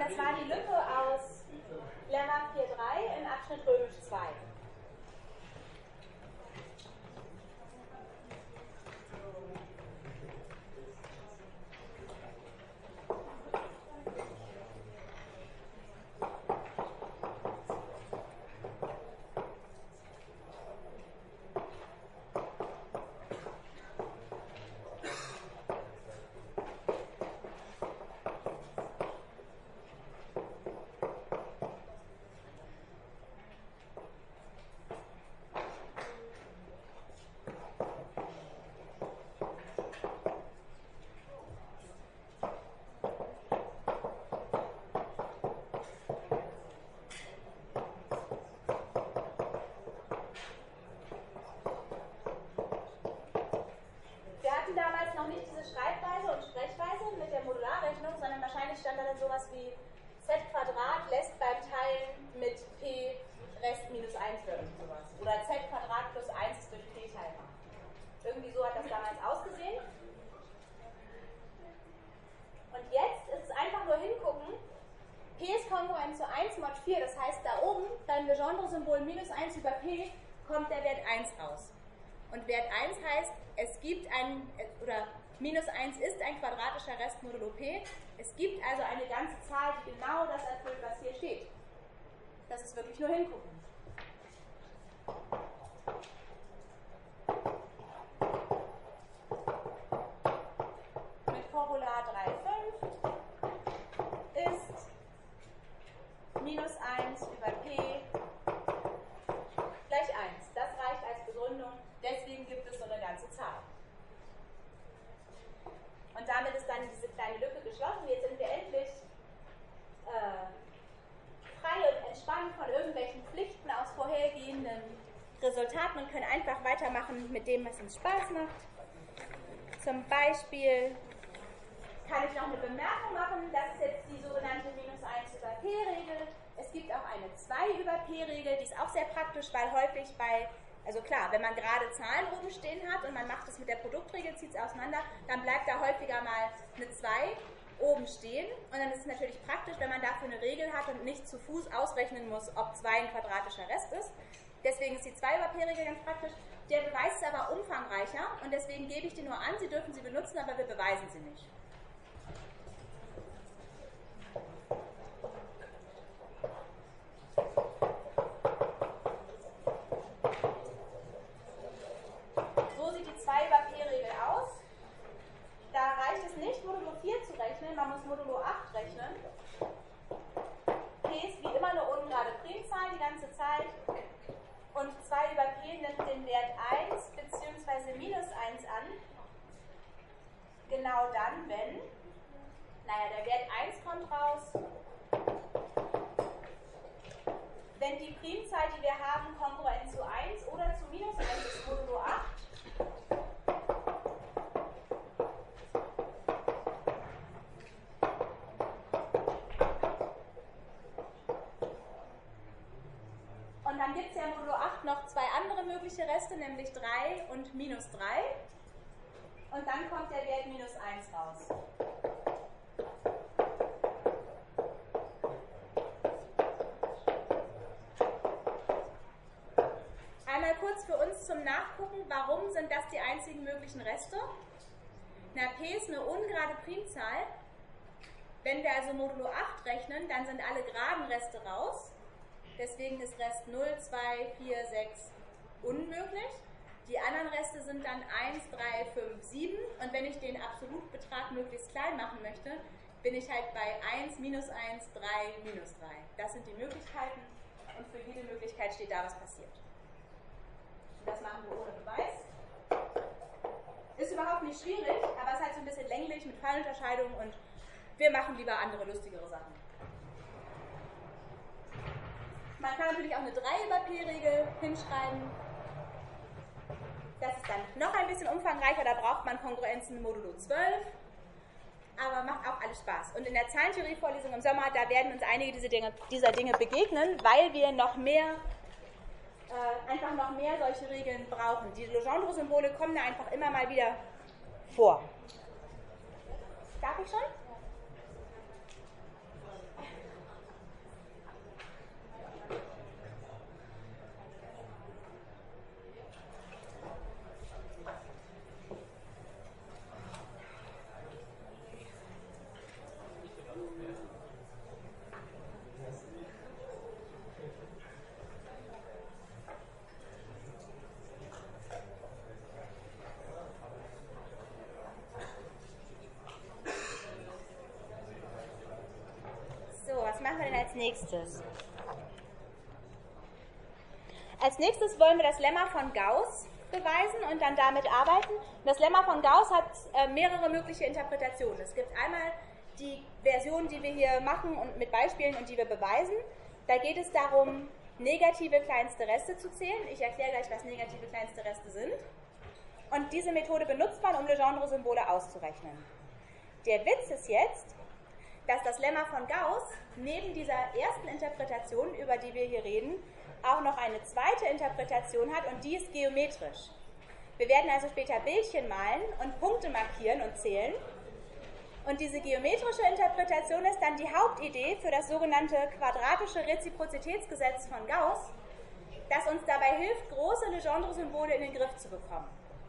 das war die Lücke aus Lemma 4.3 in Abschnitt römisch 2. Sowas wie z Quadrat lässt beim Teilen mit p Rest minus 1 wird und sowas. Oder z Quadrat plus 1 ist durch p teilbar. Irgendwie so hat das damals ausgesehen. Und jetzt ist es einfach nur hingucken. P ist kongruent zu 1 mod 4, das heißt da oben beim Legendre-Symbol minus 1 über p kommt der Wert 1 raus. Und Wert 1 heißt, es gibt oder minus 1 ist ein quadratischer Rest modulo p. Es gibt also eine ganze Zahl, die genau das erfüllt, was hier steht. Das ist wirklich nur hingucken. Mit Formular 3,5 ist minus 1 über p gleich 1. Das reicht als Begründung, deswegen gibt es so eine ganze Zahl. Und damit ist dann diese kleine Lücke geschlossen. Jetzt sind wir endlich frei und entspannt von irgendwelchen Pflichten aus vorhergehenden Resultaten und können einfach weitermachen mit dem, was uns Spaß macht. Zum Beispiel kann ich noch eine Bemerkung machen, das ist jetzt die sogenannte minus 1 über p-Regel. Es gibt auch eine 2 über p-Regel, die ist auch sehr praktisch, weil häufig also klar, wenn man gerade Zahlen oben stehen hat und man macht es mit der Produktregel, zieht es auseinander, dann bleibt da häufiger mal eine 2 oben stehen. Und dann ist es natürlich praktisch, wenn man dafür eine Regel hat und nicht zu Fuß ausrechnen muss, ob 2 ein quadratischer Rest ist. Deswegen ist die 2 über p-Regel ganz praktisch. Der Beweis ist aber umfangreicher und deswegen gebe ich die nur an, Sie dürfen sie benutzen, aber wir beweisen sie nicht. Nicht modulo 4 zu rechnen, man muss modulo 8 rechnen. P ist wie immer eine ungerade Primzahl die ganze Zeit und 2 über p nimmt den Wert 1 bzw. minus 1 an. Genau dann, wenn, der Wert 1 kommt raus, wenn die Primzahl, die wir haben, kongruent zu 1 oder zu minus 1 ist modulo 8. Dann gibt es ja modulo 8 noch 2 andere mögliche Reste, nämlich 3 und minus 3. Und dann kommt der Wert minus 1 raus. Einmal kurz für uns zum Nachgucken, warum sind das die einzigen möglichen Reste? P ist eine ungerade Primzahl. Wenn wir also modulo 8 rechnen, dann sind alle geraden Reste raus. Deswegen ist Rest 0, 2, 4, 6 unmöglich. Die anderen Reste sind dann 1, 3, 5, 7. Und wenn ich den Absolutbetrag möglichst klein machen möchte, bin ich halt bei 1, minus 1, 3, minus 3. Das sind die Möglichkeiten und für jede Möglichkeit steht da, was passiert. Und das machen wir ohne Beweis. Ist überhaupt nicht schwierig, aber es ist halt so ein bisschen länglich mit Fallunterscheidungen und wir machen lieber andere, lustigere Sachen. Man kann natürlich auch eine 3 über p-Regel hinschreiben. Das ist dann noch ein bisschen umfangreicher, da braucht man Kongruenzen modulo 12. Aber macht auch alles Spaß. Und in der Zahlentheorie-Vorlesung im Sommer, da werden uns einige dieser Dinge begegnen, weil wir einfach noch mehr solche Regeln brauchen. Die Legendre-Symbole kommen da einfach immer mal wieder vor. Darf ich schon? machen wir denn als nächstes? Als nächstes wollen wir das Lemma von Gauss beweisen und dann damit arbeiten. Das Lemma von Gauss hat mehrere mögliche Interpretationen. Es gibt einmal die Version, die wir hier machen und mit Beispielen und die wir beweisen. Da geht es darum, negative kleinste Reste zu zählen. Ich erkläre gleich, was negative kleinste Reste sind. Und diese Methode benutzt man, um Legendre-Symbole auszurechnen. Der Witz ist jetzt, dass das Lemma von Gauss neben dieser ersten Interpretation, über die wir hier reden, auch noch eine zweite Interpretation hat und die ist geometrisch. Wir werden also später Bildchen malen und Punkte markieren und zählen. Und diese geometrische Interpretation ist dann die Hauptidee für das sogenannte quadratische Reziprozitätsgesetz von Gauss, das uns dabei hilft, große Legendre-Symbole in den Griff zu bekommen.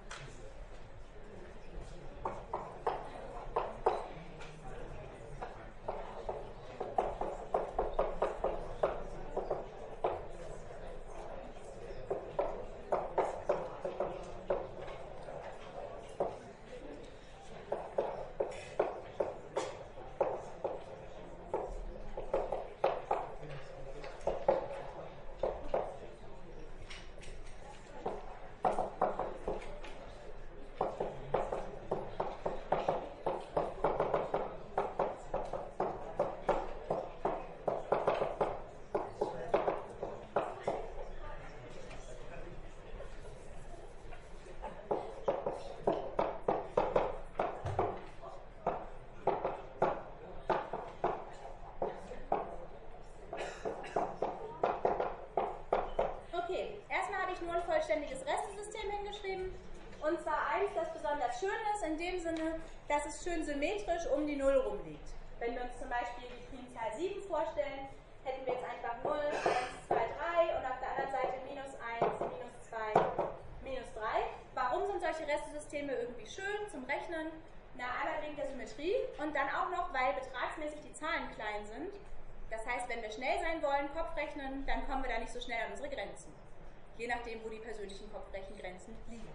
Und zwar eins, das besonders schön ist, in dem Sinne, dass es schön symmetrisch um die 0 rumliegt. Wenn wir uns zum Beispiel die Primzahl 7 vorstellen, hätten wir jetzt einfach 0, 1, 2, 3 und auf der anderen Seite minus 1, minus 2, minus 3. Warum sind solche Restesysteme irgendwie schön zum Rechnen? Na, einmal wegen der Symmetrie und dann auch noch, weil betragsmäßig die Zahlen klein sind. Das heißt, wenn wir schnell sein wollen, Kopfrechnen, dann kommen wir da nicht so schnell an unsere Grenzen. Je nachdem, wo die persönlichen Kopfrechengrenzen liegen.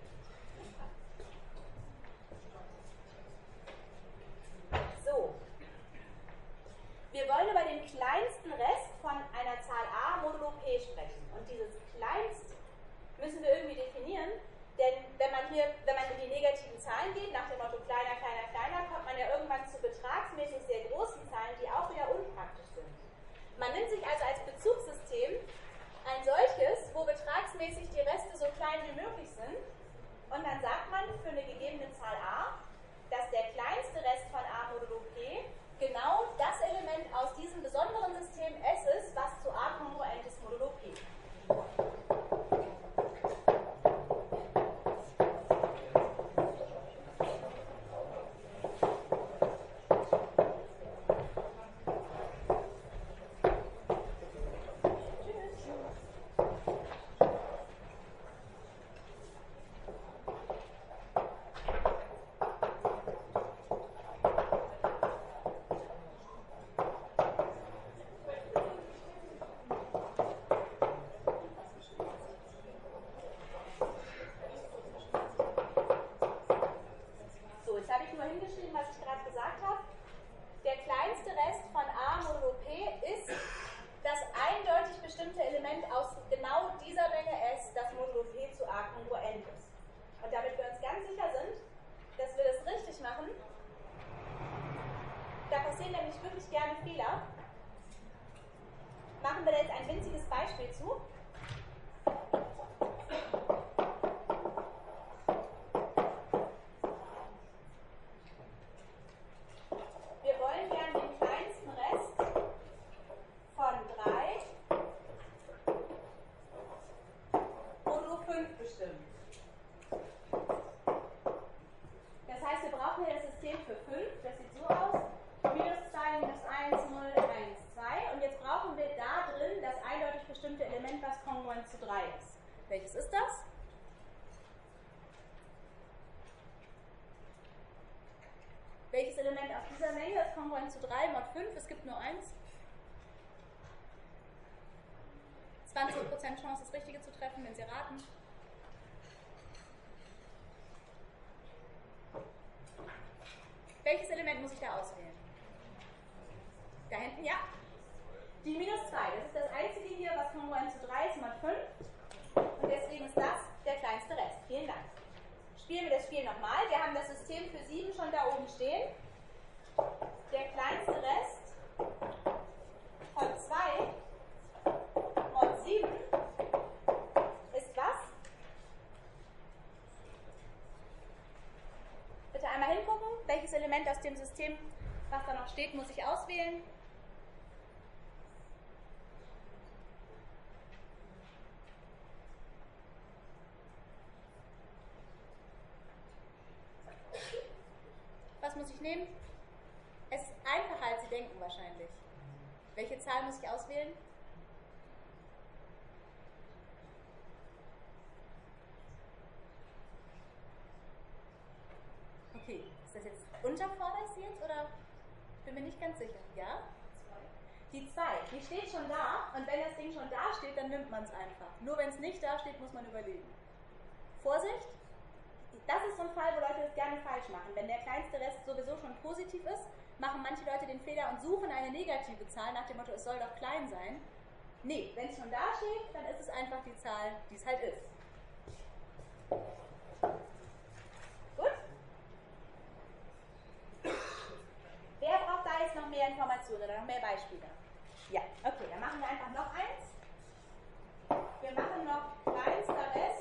So, wir wollen über den kleinsten Rest von einer Zahl a modulo p sprechen. Und dieses kleinst müssen wir irgendwie definieren, denn wenn man in die negativen Zahlen geht, nach dem Motto kleiner, kleiner, kleiner, kommt man ja irgendwann zu betragsmäßig sehr großen Zahlen, die auch wieder unpraktisch sind. Man nimmt sich also als Bezugssystem ein solches, wo betragsmäßig die Reste so klein wie möglich sind, und dann sagt man für eine gegebene Zahl a, dass der kleinste Rest von a modulo p genau das Element aus diesem besonderen System S ist, was zu a kongruent ist modulo p. Welches ist das? Welches Element auf dieser Menge ist kongruent zu 3 mod 5? Es gibt nur eins. 20% Chance, das Richtige zu treffen, wenn Sie raten. Welches Element muss ich da auswählen? Da hinten, ja. Die minus 2, das ist das einzige hier, was kongruent zu 3 ist, mod 5. Und deswegen ist das der kleinste Rest. Vielen Dank. Spielen wir das Spiel nochmal. Wir haben das System für 7 schon da oben stehen. Der kleinste Rest von 2 mod 7 ist was? Bitte einmal hingucken, welches Element aus dem System, was da noch steht, muss ich auswählen. Was muss ich nehmen? Es ist einfacher, als Sie denken wahrscheinlich. Welche Zahl muss ich auswählen? Okay, ist das jetzt untervordersiert oder? Bin mir nicht ganz sicher. Ja? Die 2, die steht schon da und wenn das Ding schon da steht, dann nimmt man es einfach. Nur wenn es nicht da steht, muss man überlegen. Vorsicht! Das ist so ein Fall, wo Leute das gerne falsch machen. Wenn der kleinste Rest sowieso schon positiv ist, machen manche Leute den Fehler und suchen eine negative Zahl nach dem Motto, es soll doch klein sein. Nee, wenn es schon da steht, dann ist es einfach die Zahl, die es halt ist. Gut? Wer braucht da jetzt noch mehr Informationen oder noch mehr Beispiele? Ja, okay, dann machen wir einfach noch eins. Wir machen noch kleinster Rest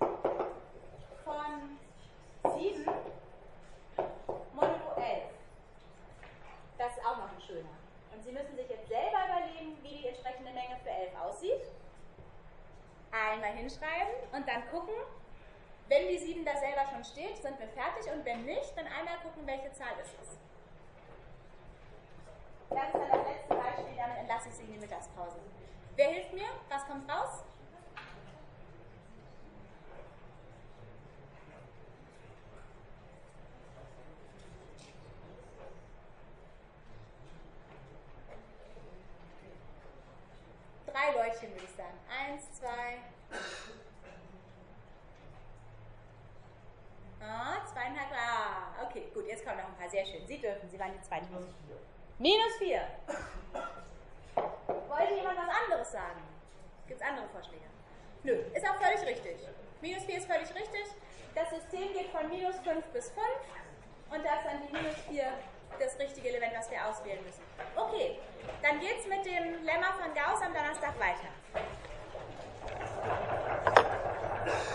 von 7 modulo 11. Das ist auch noch ein schöner. Und Sie müssen sich jetzt selber überlegen, wie die entsprechende Menge für 11 aussieht. Einmal hinschreiben und dann gucken, wenn die 7 da selber schon steht, sind wir fertig und wenn nicht, dann einmal gucken, welche Zahl es ist. Das ist dann das letzte Beispiel, damit entlasse ich Sie in die Mittagspause. Wer hilft mir? Was kommt raus? Drei Leutchen, würde ich sagen. 1, 2. Zweieinhalb. Okay, gut, jetzt kommen noch ein paar. Sehr schön. Sie dürfen, Sie waren die zweite. Minus 4. Wollte jemand was anderes sagen? Gibt es andere Vorschläge? Nö, ist auch völlig richtig. Minus 4 ist völlig richtig. Das System geht von minus 5 bis 5 und da ist dann die minus 4 das richtige Element, was wir auswählen müssen. Okay, dann geht es mit dem Lemma von Gauss am Donnerstag weiter.